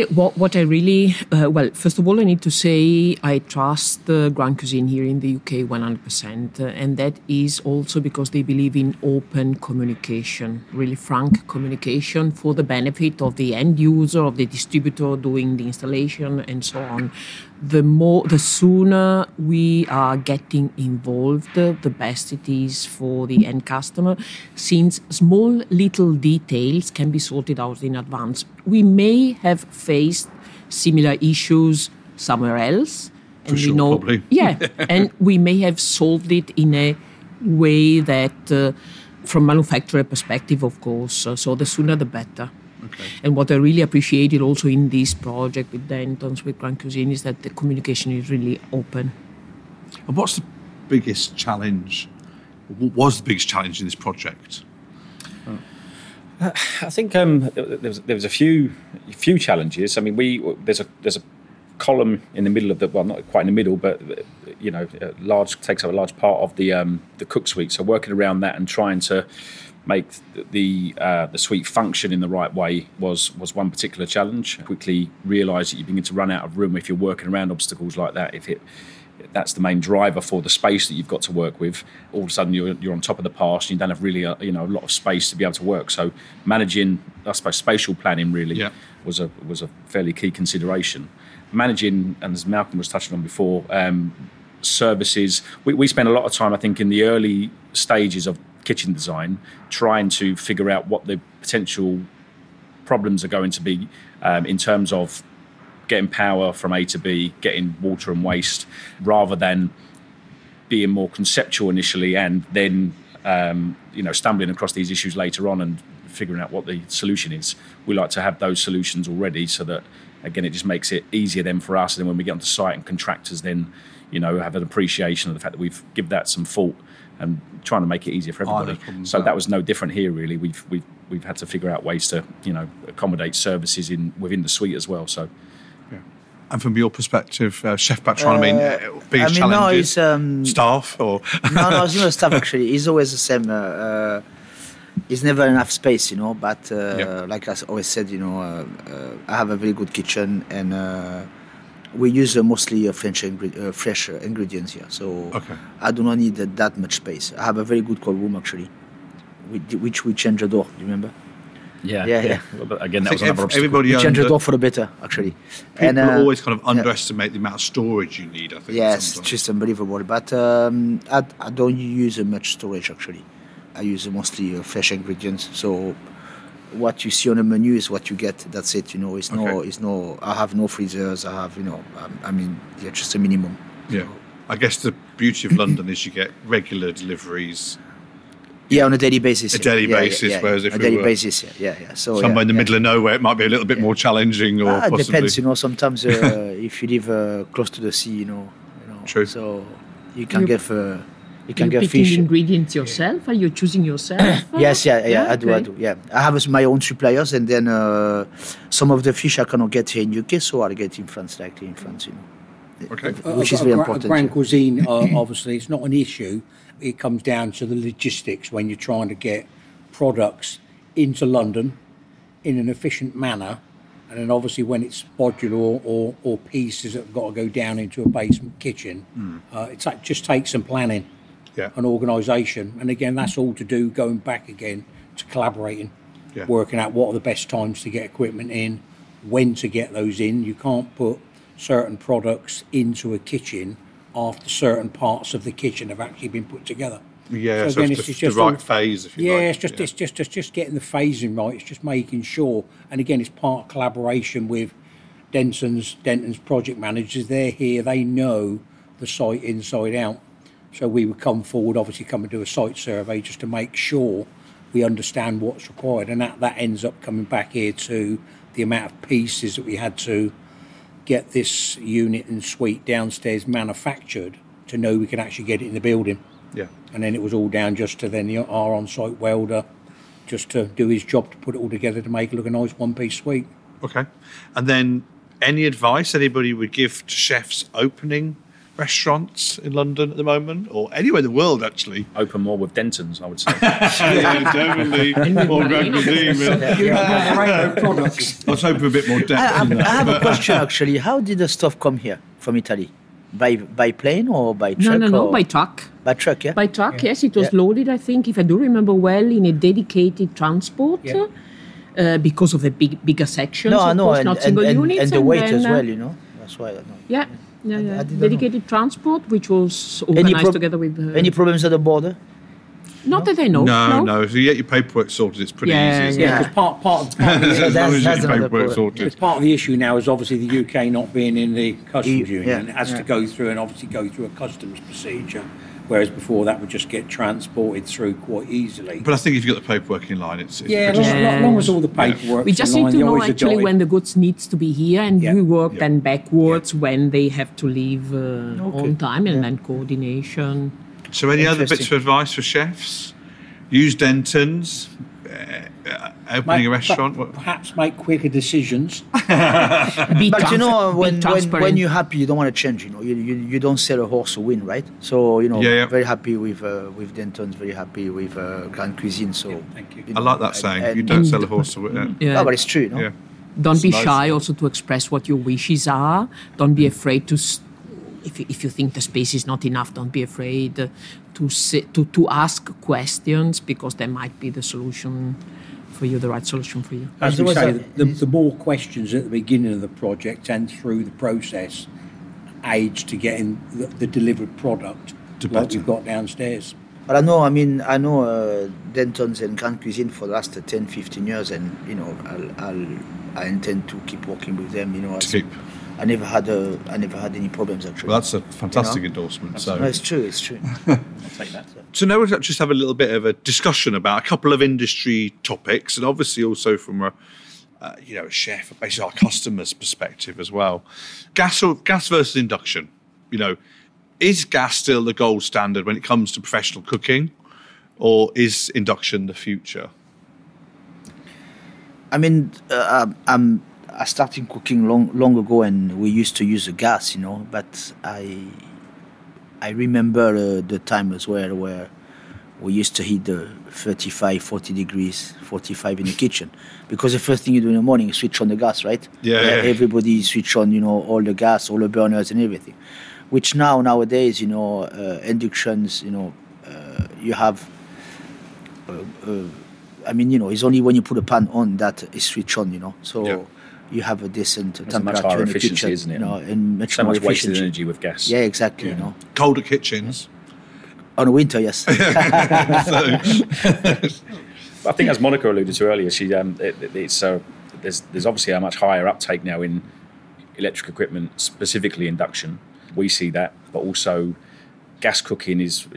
first of all, I need to say I trust Grand Cuisine here in the UK 100%, and that is also because they believe in open communication, really frank communication for the benefit of the end user, of the distributor doing the installation, and so on. The sooner we are getting involved, the best it is for the end customer, since small little details can be sorted out in advance. We may have faced similar issues somewhere else. And probably. Yeah, and we may have solved it in a way that, from manufacturer perspective, of course, so the sooner the better. Okay. And what I really appreciated also in this project with Denton's, with Grand Cuisine, is that the communication is really open. And what's the biggest challenge? What was the biggest challenge in this project? I think there was a few challenges. I mean, there's a column in the middle of not quite in the middle, but takes up a large part of the cook suite. So working around that and trying to make the suite function in the right way was one particular challenge. Quickly realise that you begin to run out of room if you're working around obstacles like that. If that's the main driver for the space that you've got to work with, all of a sudden you're on top of the past and you don't have really a lot of space to be able to work. So managing, I suppose, spatial planning really was a fairly key consideration. Managing, and as Malcolm was touching on before, services. We spent a lot of time, I think, in the early stages of kitchen design trying to figure out what the potential problems are going to be in terms of getting power from A to B, getting water and waste, rather than being more conceptual initially and then stumbling across these issues later on and figuring out what the solution is. We like to have those solutions already so that, again, it just makes it easier then for us. And then when we get onto site and contractors then, have an appreciation of the fact that we've given that some thought and trying to make it easier for everybody. So that was no different here, really. We've had to figure out ways to, accommodate services within the suite as well. So. And from your perspective, Chef Bertrand, biggest challenges? Staff or? No, it's not staff actually. It's always the same. It's never enough space, but like I always said, I have a very good kitchen and we use mostly fresh ingredients here. So I do not need that much space. I have a very good cold room actually, which we changed the door, do you remember? Yeah. But again, that was another obstacle. Everybody changed the door for the better, actually. People always kind of underestimate the amount of storage you need, I think. Yes, it's just unbelievable. But I don't use much storage, actually. I use mostly fresh ingredients. So what you see on the menu is what you get. That's it, It's no. I have no freezers. I have, just a minimum. Yeah. So. I guess the beauty of London is you get regular deliveries. Yeah, on a daily basis. Whereas if on a daily basis, yeah. So somewhere in the middle of nowhere, it might be a little bit more challenging, or it possibly. Depends, Sometimes if you live close to the sea, True. So you can get You can get picking fish. ingredients yourself? Are you choosing yourself? Yes, I do. Okay. Yeah, I have my own suppliers, and then some of the fish I cannot get here in UK, so I'll get in France, likely in France, Okay. Which is very important. Grand cuisine, obviously, it's not an issue. It comes down to the logistics when you're trying to get products into London in an efficient manner, and then obviously when it's modular or pieces that have got to go down into a basement kitchen, it just takes some planning and organisation. And again, that's all to do going back again to collaborating, working out what are the best times to get equipment in, when to get those in. You can't put certain products into a kitchen after certain parts of the kitchen have actually been put together. Yeah, so it's just the right phase, if you like. It's just getting the phasing right. It's just making sure, and again, it's part of collaboration with Denton's project managers. They're here, they know the site inside out. So we would come forward, obviously come and do a site survey just to make sure we understand what's required, and that ends up coming back here to the amount of pieces that we had to get this unit and suite downstairs manufactured to know we can actually get it in the building. Yeah. And then it was all down just to then our on-site welder just to do his job to put it all together to make it look a nice one-piece suite. Okay. And then any advice anybody would give to chefs opening restaurants in London at the moment, or anywhere in the world, actually? Open more with Denton's, I would say. Yeah, definitely. More Grand Cuisine. I was hoping for a bit more depth in that. I have a question, actually. How did the stuff come here from Italy? By plane or by truck? No, by truck. By truck, yeah? By truck, yes. It was loaded, I think, if I do remember well, in a dedicated transport because of the bigger sections, of course, not single units. And the weight as well, That's why I know. Yeah. Dedicated transport, which was organised together with... any problems at the border? Not that I know. No. If you get your paperwork sorted, it's pretty easy. Yeah, because part of the issue now is obviously the UK not being in the customs union. It has to go through a customs procedure, whereas before that would just get transported through quite easily. But I think if you've got the paperwork in line, it's as long as all the paperwork. We just need to know actually when the goods needs to be here, and we work then backwards when they have to leave on time, and then coordination. So any other bits of advice for chefs? Use Denton's, opening a restaurant? Perhaps make quicker decisions. But when you're happy, you don't want to change. You don't sell a horse to win, right? So very happy with Denton's, very happy with Grand Cuisine. So thank you. I like that saying. You don't sell a horse to win. No, but it's true. No? Yeah. Don't be shy also to express what your wishes are. Don't be afraid to. If you think the space is not enough, don't be afraid to ask questions, because there might be the solution for you, the right solution for you. As we say, the more questions at the beginning of the project and through the process aids to getting the delivered product like we've got downstairs. But I know Denton's and Grand Cuisine for the last 10, 15 years, and I intend to keep working with them. I never had any problems, actually. Well, that's a fantastic endorsement. So it's true. I'll take that. So now we'll just have a little bit of a discussion about a couple of industry topics, and obviously also from a chef, basically our customer's perspective as well. Gas versus induction. Is gas still the gold standard when it comes to professional cooking, or is induction the future? I started cooking long ago, and we used to use the gas, but I remember the time as well where we used to heat the 35, 40 degrees, 45 in the kitchen, because the first thing you do in the morning is switch on the gas, right? Yeah. Everybody switch on, all the gas, all the burners and everything, which nowadays, inductions, you have... it's only when you put a pan on that is switch on, so you have a decent temperature much higher in the efficiency, kitchen, isn't it? And much so more much wasted efficiency. energy with gas. Yeah, exactly. Colder kitchens. On winter, yes. I think, as Monica alluded to earlier, there's obviously a much higher uptake now in electric equipment, specifically induction. We see that, but also gas cooking is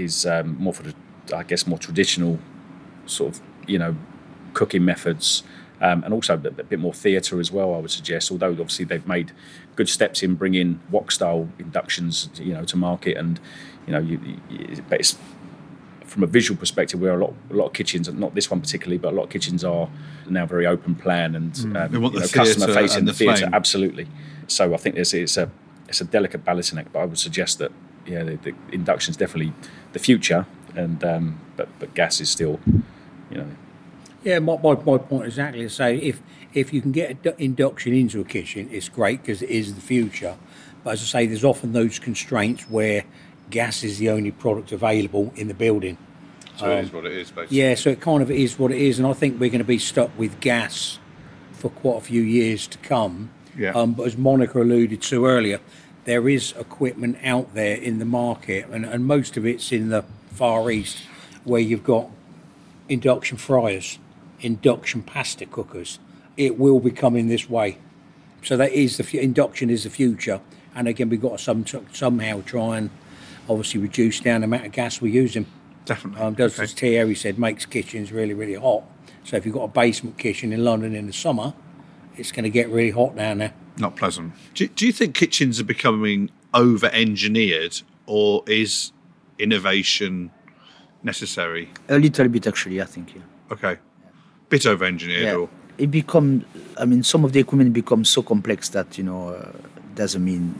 more for the, I guess, more traditional sort of cooking methods. And also a bit more theatre as well, I would suggest, although obviously they've made good steps in bringing wok-style inductions, to market. And, but it's, from a visual perspective, where a lot of kitchens, not this one particularly, but a lot of kitchens are now very open plan and customer facing, the theatre, absolutely. So I think it's a delicate balancing act, but I would suggest that the induction is definitely the future, and but gas is still, Yeah, my point is exactly to say if you can get induction into a kitchen, it's great because it is the future. But as I say, there's often those constraints where gas is the only product available in the building. So it is what it is, basically. Yeah, so it kind of is what it is, and I think we're going to be stuck with gas for quite a few years to come. Yeah. But as Monica alluded to earlier, there is equipment out there in the market, and most of it's in the Far East, where you've got induction fryers, induction pasta cookers. It will be coming this way. So that is induction is the future, and again, we've got to somehow try and obviously reduce down the amount of gas we're using. Definitely. As Thierry said, makes kitchens really, really hot. So if you've got a basement kitchen in London in the summer, it's going to get really hot down there. Not pleasant. Do you think kitchens are becoming over-engineered, or is innovation necessary? A little bit, actually, I think, yeah. Okay. Bit over-engineered, yeah. or? It becomes, some of the equipment becomes so complex that, doesn't mean,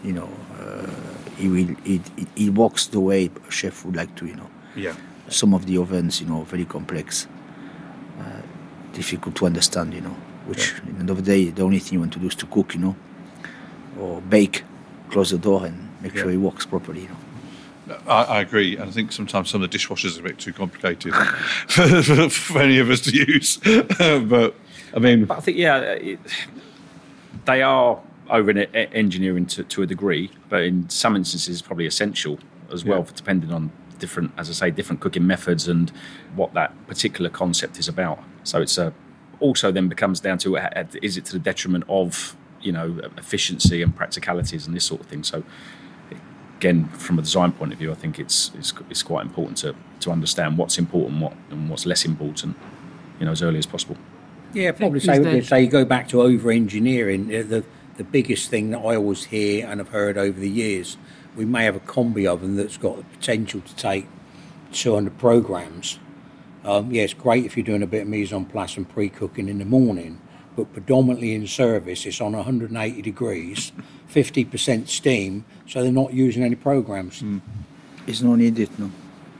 it works the way a chef would like to, Yeah. Some of the ovens, very complex, difficult to understand, which at the end of the day, the only thing you want to do is to cook, or bake, close the door and make sure it works properly, I agree. And I think sometimes some of the dishwashers are a bit too complicated for any of us to use. But I think, they are over-engineering to a degree, but in some instances probably essential as well, depending on different cooking methods and what that particular concept is about. So it's also then becomes down to, is it to the detriment of, efficiency and practicalities and this sort of thing. So again, from a design point of view, I think it's quite important to understand what's important and what's less important, as early as possible. Yeah, probably say you go back to over-engineering. The biggest thing that I always hear and have heard over the years, we may have a combi oven that's got the potential to take 200 programs. It's great if you're doing a bit of mise en place and pre-cooking in the morning, but predominantly in service, it's on 180 degrees, 50% steam, so they're not using any programs. It's not needed, no.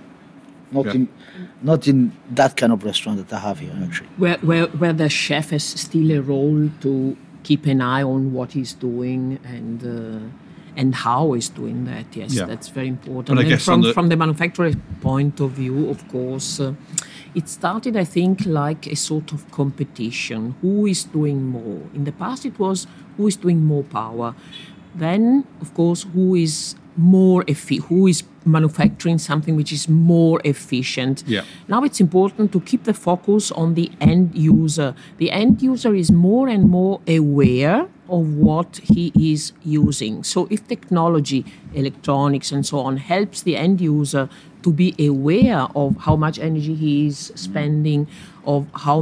Not in that kind of restaurant that I have here, actually. Where the chef has still a role to keep an eye on what he's doing and how he's doing that. Yes, that's very important. And from the manufacturer point of view, of course, it started, I think, like a sort of competition. Who is doing more? In the past, it was who is doing more power. Then, of course, who is manufacturing something which is more efficient. Yeah. Now it's important to keep the focus on the end user. The end user is more and more aware of what he is using. So if technology, electronics and so on helps the end user to be aware of how much energy he is spending, of how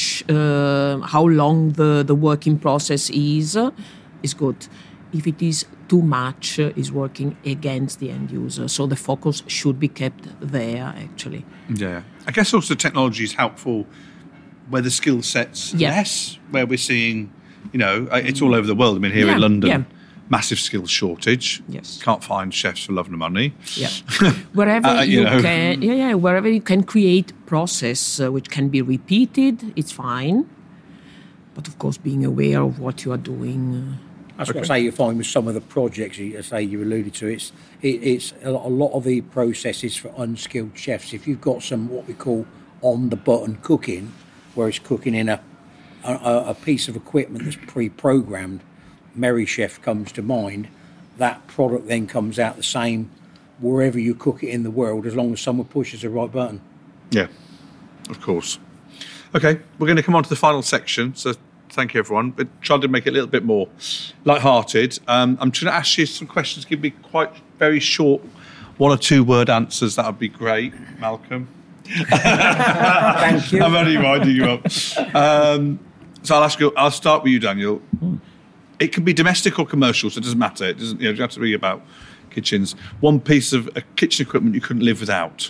long the working process is good. If it is too much, is working against the end user. So the focus should be kept there, actually. Yeah. I guess also technology is helpful where the skill set's less, where we're seeing, it's all over the world. Here in London, massive skills shortage. Yes. Can't find chefs for love nor money. Yeah. Wherever wherever you can create process which can be repeated, it's fine. But of course, being aware of what you are doing. That's what I say you find with some of the projects you alluded to. It's a lot of the processes for unskilled chefs. If you've got some what we call on-the-button cooking, where it's cooking in a piece of equipment that's pre-programmed, Merry Chef comes to mind. That product then comes out the same wherever you cook it in the world, as long as someone pushes the right button. Yeah, of course. Okay, we're going to come on to the final section. So. Thank you, everyone. But trying to make it a little bit more light-hearted. I'm trying to ask you some questions. Give me quite very short 1 or 2 word answers. That would be great, Malcolm. Thank you. I'm only winding you up. So I'll start with you, Daniel. It can be domestic or commercial, so it doesn't matter. It doesn't have to be about kitchens. One piece of kitchen equipment you couldn't live without.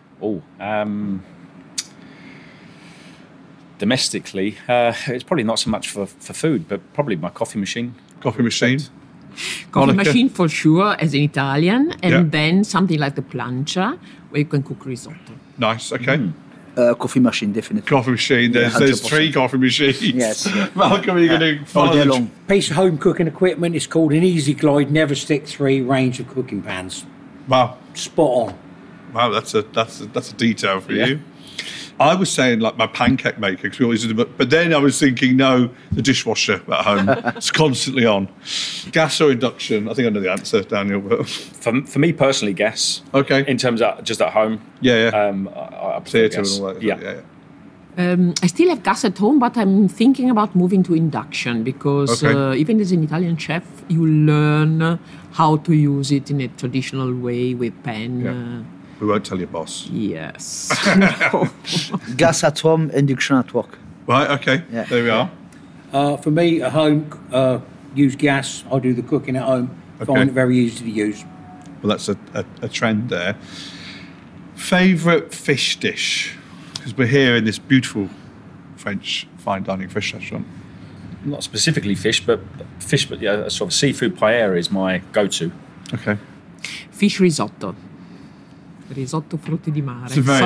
Domestically, it's probably not so much for food, but probably my coffee machine. Coffee machine? Coffee machine for sure, as an Italian, and then something like the plancha, where you can cook risotto. Nice, okay. Coffee machine, definitely. Coffee machine, there's 3 coffee machines. Yes. Malcolm, are you going to follow all day long? Piece of home cooking equipment is called an Easy Glide Never Stick 3 range of cooking pans. Wow. Spot on. Wow, that's a detail for you. I was saying like my pancake maker, because we always do, but then I was thinking, no, the dishwasher at home. It's constantly on. Gas or induction? I think I know the answer, Daniel. But For me personally, gas. Okay. In terms of just at home. Yeah. I prefer gas. And all that. Yeah. I still have gas at home, but I'm thinking about moving to induction because even as an Italian chef, you learn how to use it in a traditional way with pan. Yeah. We won't tell your boss. Yes. Gas at home, induction at work. Right, okay. Yeah. There we are. For me, at home, use gas. I do the cooking at home. Okay. Find it very easy to use. Well, that's a trend there. Favourite fish dish? Because we're here in this beautiful French fine dining fish restaurant. Not specifically fish, but yeah, sort of seafood paella is my go-to. Okay. Fish risotto. Risotto frutti di mare. It's very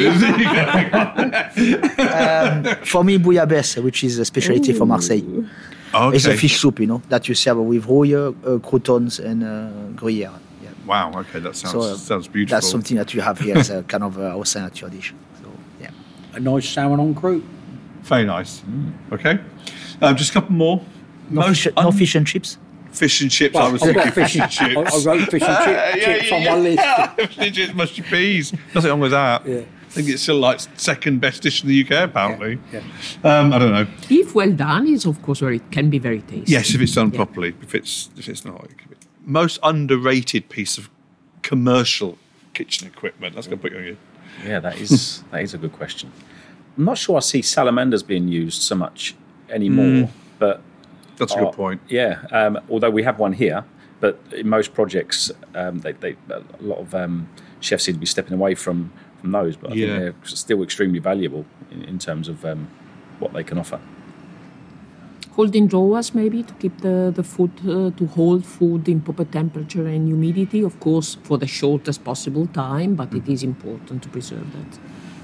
Italian. For me, bouillabaisse, which is a specialty for Marseille. Okay. It's a fish soup, that you serve with rouille, croutons, and gruyere. Yeah. Wow. Okay, that sounds beautiful. That's something that you have here as a kind of our signature dish. So, yeah. A nice salmon en croûte. Very nice. Okay. Just a couple more. No fish and chips. Fish and chips. Well, I was I've thinking got fish and chips. I wrote fish and chips on my list. Fish and chips, mushy peas. Nothing wrong with that. Yeah. I think it's still like second best dish in the UK, apparently. Yeah. I don't know. If well done, it's of course can be very tasty. Yes, if it's done properly. If it's not, it can be. Most underrated piece of commercial kitchen equipment. That's going to put you on you. Yeah, that is a good question. I'm not sure I see salamanders being used so much anymore, but that's a good point. Yeah, although we have one here, but in most projects, a lot of chefs seem to be stepping away from those. But I think they're still extremely valuable in terms of what they can offer. Holding drawers, maybe, to keep the food, to hold food in proper temperature and humidity, of course, for the shortest possible time, but it is important to preserve that.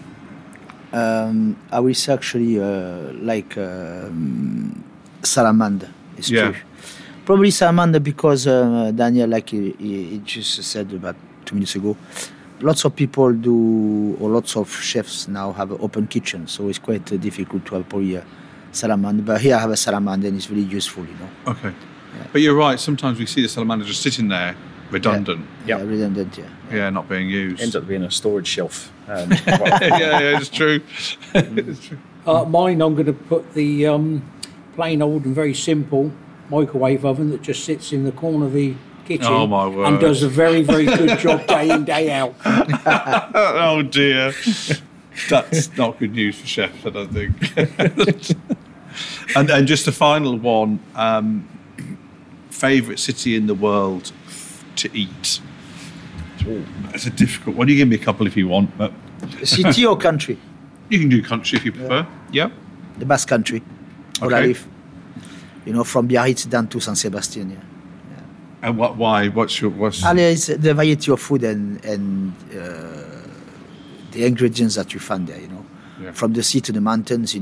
I will say actually salamander. It's true. Probably salamander because Daniel, like he just said about 2 minutes ago, lots of people do, or lots of chefs now have an open kitchen, so it's quite difficult to have probably a salamander. But here I have a salamander and it's really useful, Okay. Yeah. But you're right, sometimes we see the salamander just sitting there, redundant. Yeah, redundant, Yeah, not being used. Ends up being a storage shelf. Yeah, it's true. It's true. Mine, I'm going to put the plain old and very simple microwave oven that just sits in the corner of the kitchen. Oh, my word. And does a very, very good job day in, day out. Oh, dear. That's not good news for chefs, I don't think. and just the final one, favourite city in the world to eat? It's a difficult one. You give me a couple if you want, but city or country? You can do country if you prefer. Yeah. The Basque Country. Where I live. From Biarritz down to San Sebastian. Yeah. And why? What's? It's the variety of food and the ingredients that you find there. Yeah. From the sea to the mountains.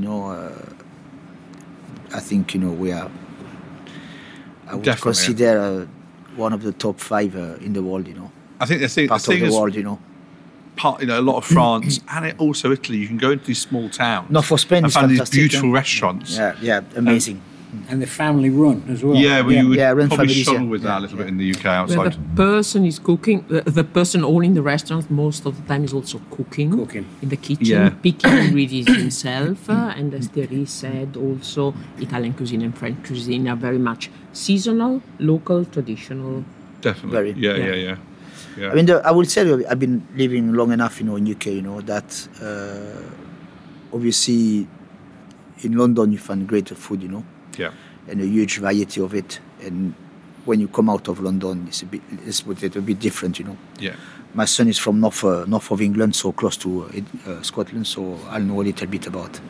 I think we are. I would Definitely. consider one of the top 5 in the world. I think the thing of the world. A lot of France and also Italy. You can go into these small towns. No, for Spain, and find these beautiful restaurants. Yeah, amazing. And the family run as well. Yeah, well, you would run probably families, struggle with that a little bit in the UK outside. Where the person is cooking, the person owning the restaurant most of the time is also cooking in the kitchen, picking ingredients himself. And as Thierry said, also Italian cuisine and French cuisine are very much seasonal, local, traditional. Definitely. Yeah. I mean, I would say I've been living long enough, in UK, that obviously in London you find great food, Yeah. And a huge variety of it. And when you come out of London, it's a bit different, Yeah. My son is from north of England, so close to Scotland, so I'll know a little bit about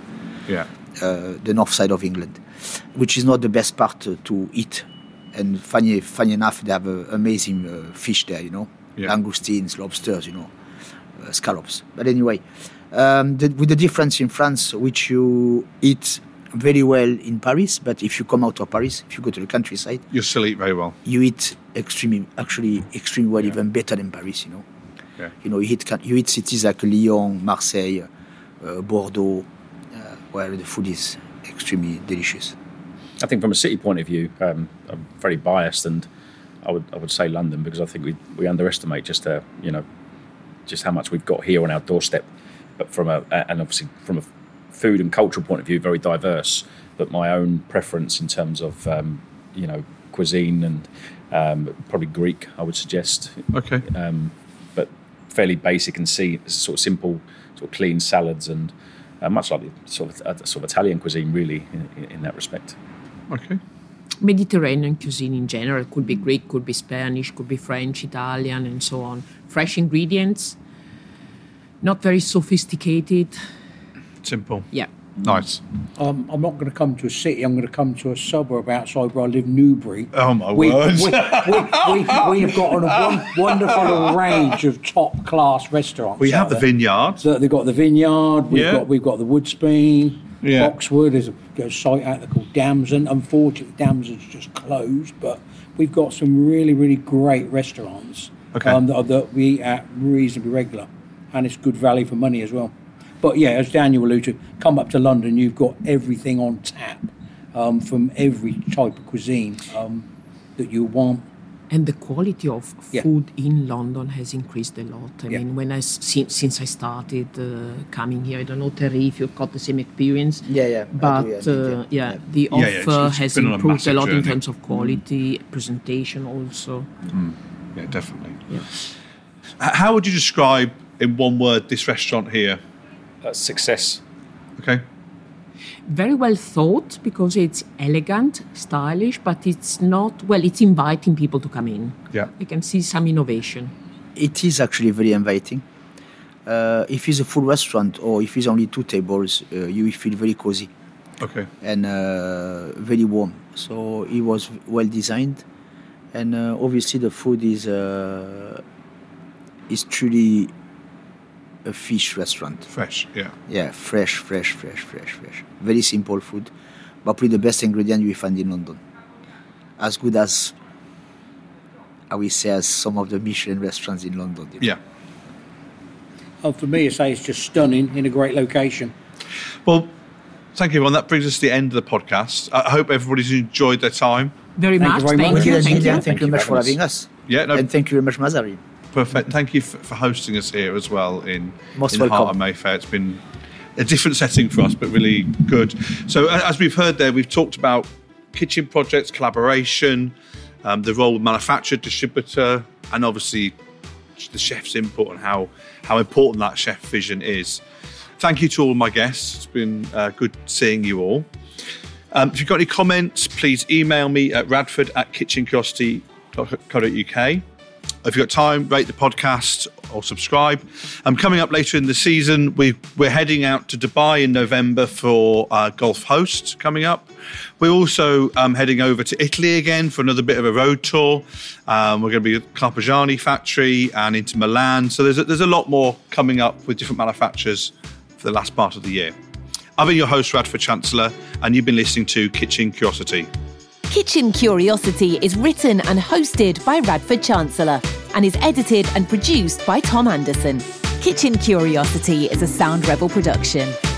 the north side of England, which is not the best part to eat. And funny enough, they have amazing fish there, langoustines, lobsters, scallops. But anyway, with the difference in France, which you eat very well in Paris, but if you come out of Paris, if you go to the countryside, you still eat very well. You eat extremely well, even better than Paris. Yeah. You eat cities like Lyon, Marseille, Bordeaux, where the food is extremely delicious. I think from a city point of view, I'm very biased, and I would say London, because I think we underestimate just how much we've got here on our doorstep. But and obviously from a food and cultural point of view, very diverse. But my own preference in terms of cuisine and probably Greek, I would suggest. Okay. But fairly basic and sort of simple, sort of clean salads, and much like the sort of Italian cuisine, really, in that respect. Okay. Mediterranean cuisine in general. Could be Greek, could be Spanish, could be French, Italian, and so on. Fresh ingredients, not very sophisticated. Simple. Yeah. Nice. I'm not going to come to a city. I'm going to come to a suburb outside where I live, Newbury. Oh, my word. We have got a wonderful range of top-class restaurants. We have the Vineyard. So they've got the Vineyard. We've got the Woodspean. Yeah. Boxwood. There's a site out there called Damson. Unfortunately, Damson's just closed, but we've got some really, really great restaurants that we eat at reasonably regular, and it's good value for money as well. But yeah, as Daniel alluded to, come up to London, you've got everything on tap from every type of cuisine that you want. And the quality of food in London has increased a lot. I mean, since I started coming here, I don't know, Terry, if you've got the same experience. Yeah. But the offer has improved a lot in terms of quality, presentation also. Mm. Yeah, definitely. Yeah. How would you describe, in one word, this restaurant here? Success. Okay. Very well thought, because it's elegant, stylish, but it's not, it's inviting people to come in. Yeah. You can see some innovation. It is actually very inviting. If it's a full restaurant or if it's only 2 tables, you will feel very cozy. Okay. And very warm. So it was well designed. And obviously the food is truly a fish restaurant. Fresh, yeah. Yeah, fresh. Very simple food, but probably the best ingredient you find in London. As good as, I will say, as some of the Michelin restaurants in London. Yeah. For me, I say it's just stunning in a great location. Well, thank you, everyone. That brings us to the end of the podcast. I hope everybody's enjoyed their time. Very much. Thank you very much for having us. Yeah, no. And thank you very much, Mazarine. Perfect. Thank you for hosting us here as well in Most the heart of Mayfair. It's been a different setting for us, but really good. So as we've heard there, we've talked about kitchen projects, collaboration, the role of manufacturer, distributor, and obviously the chef's input and how important that chef vision is. Thank you to all my guests. It's been good seeing you all. If you've got any comments, please email me at radford@kitchencuriosity.co.uk. If you've got time, rate the podcast or subscribe. Coming up later in the season, we're heading out to Dubai in November for Gulf Host coming up. We're also heading over to Italy again for another bit of a road tour. We're going to be at Carpigiani factory and into Milan. So there's a lot more coming up with different manufacturers for the last part of the year. I've been your host, Radford Chancellor, and you've been listening to Kitchen Curiosity. Kitchen Curiosity is written and hosted by Radford Chancellor and is edited and produced by Tom Anderson. Kitchen Curiosity is a Sound Rebel production.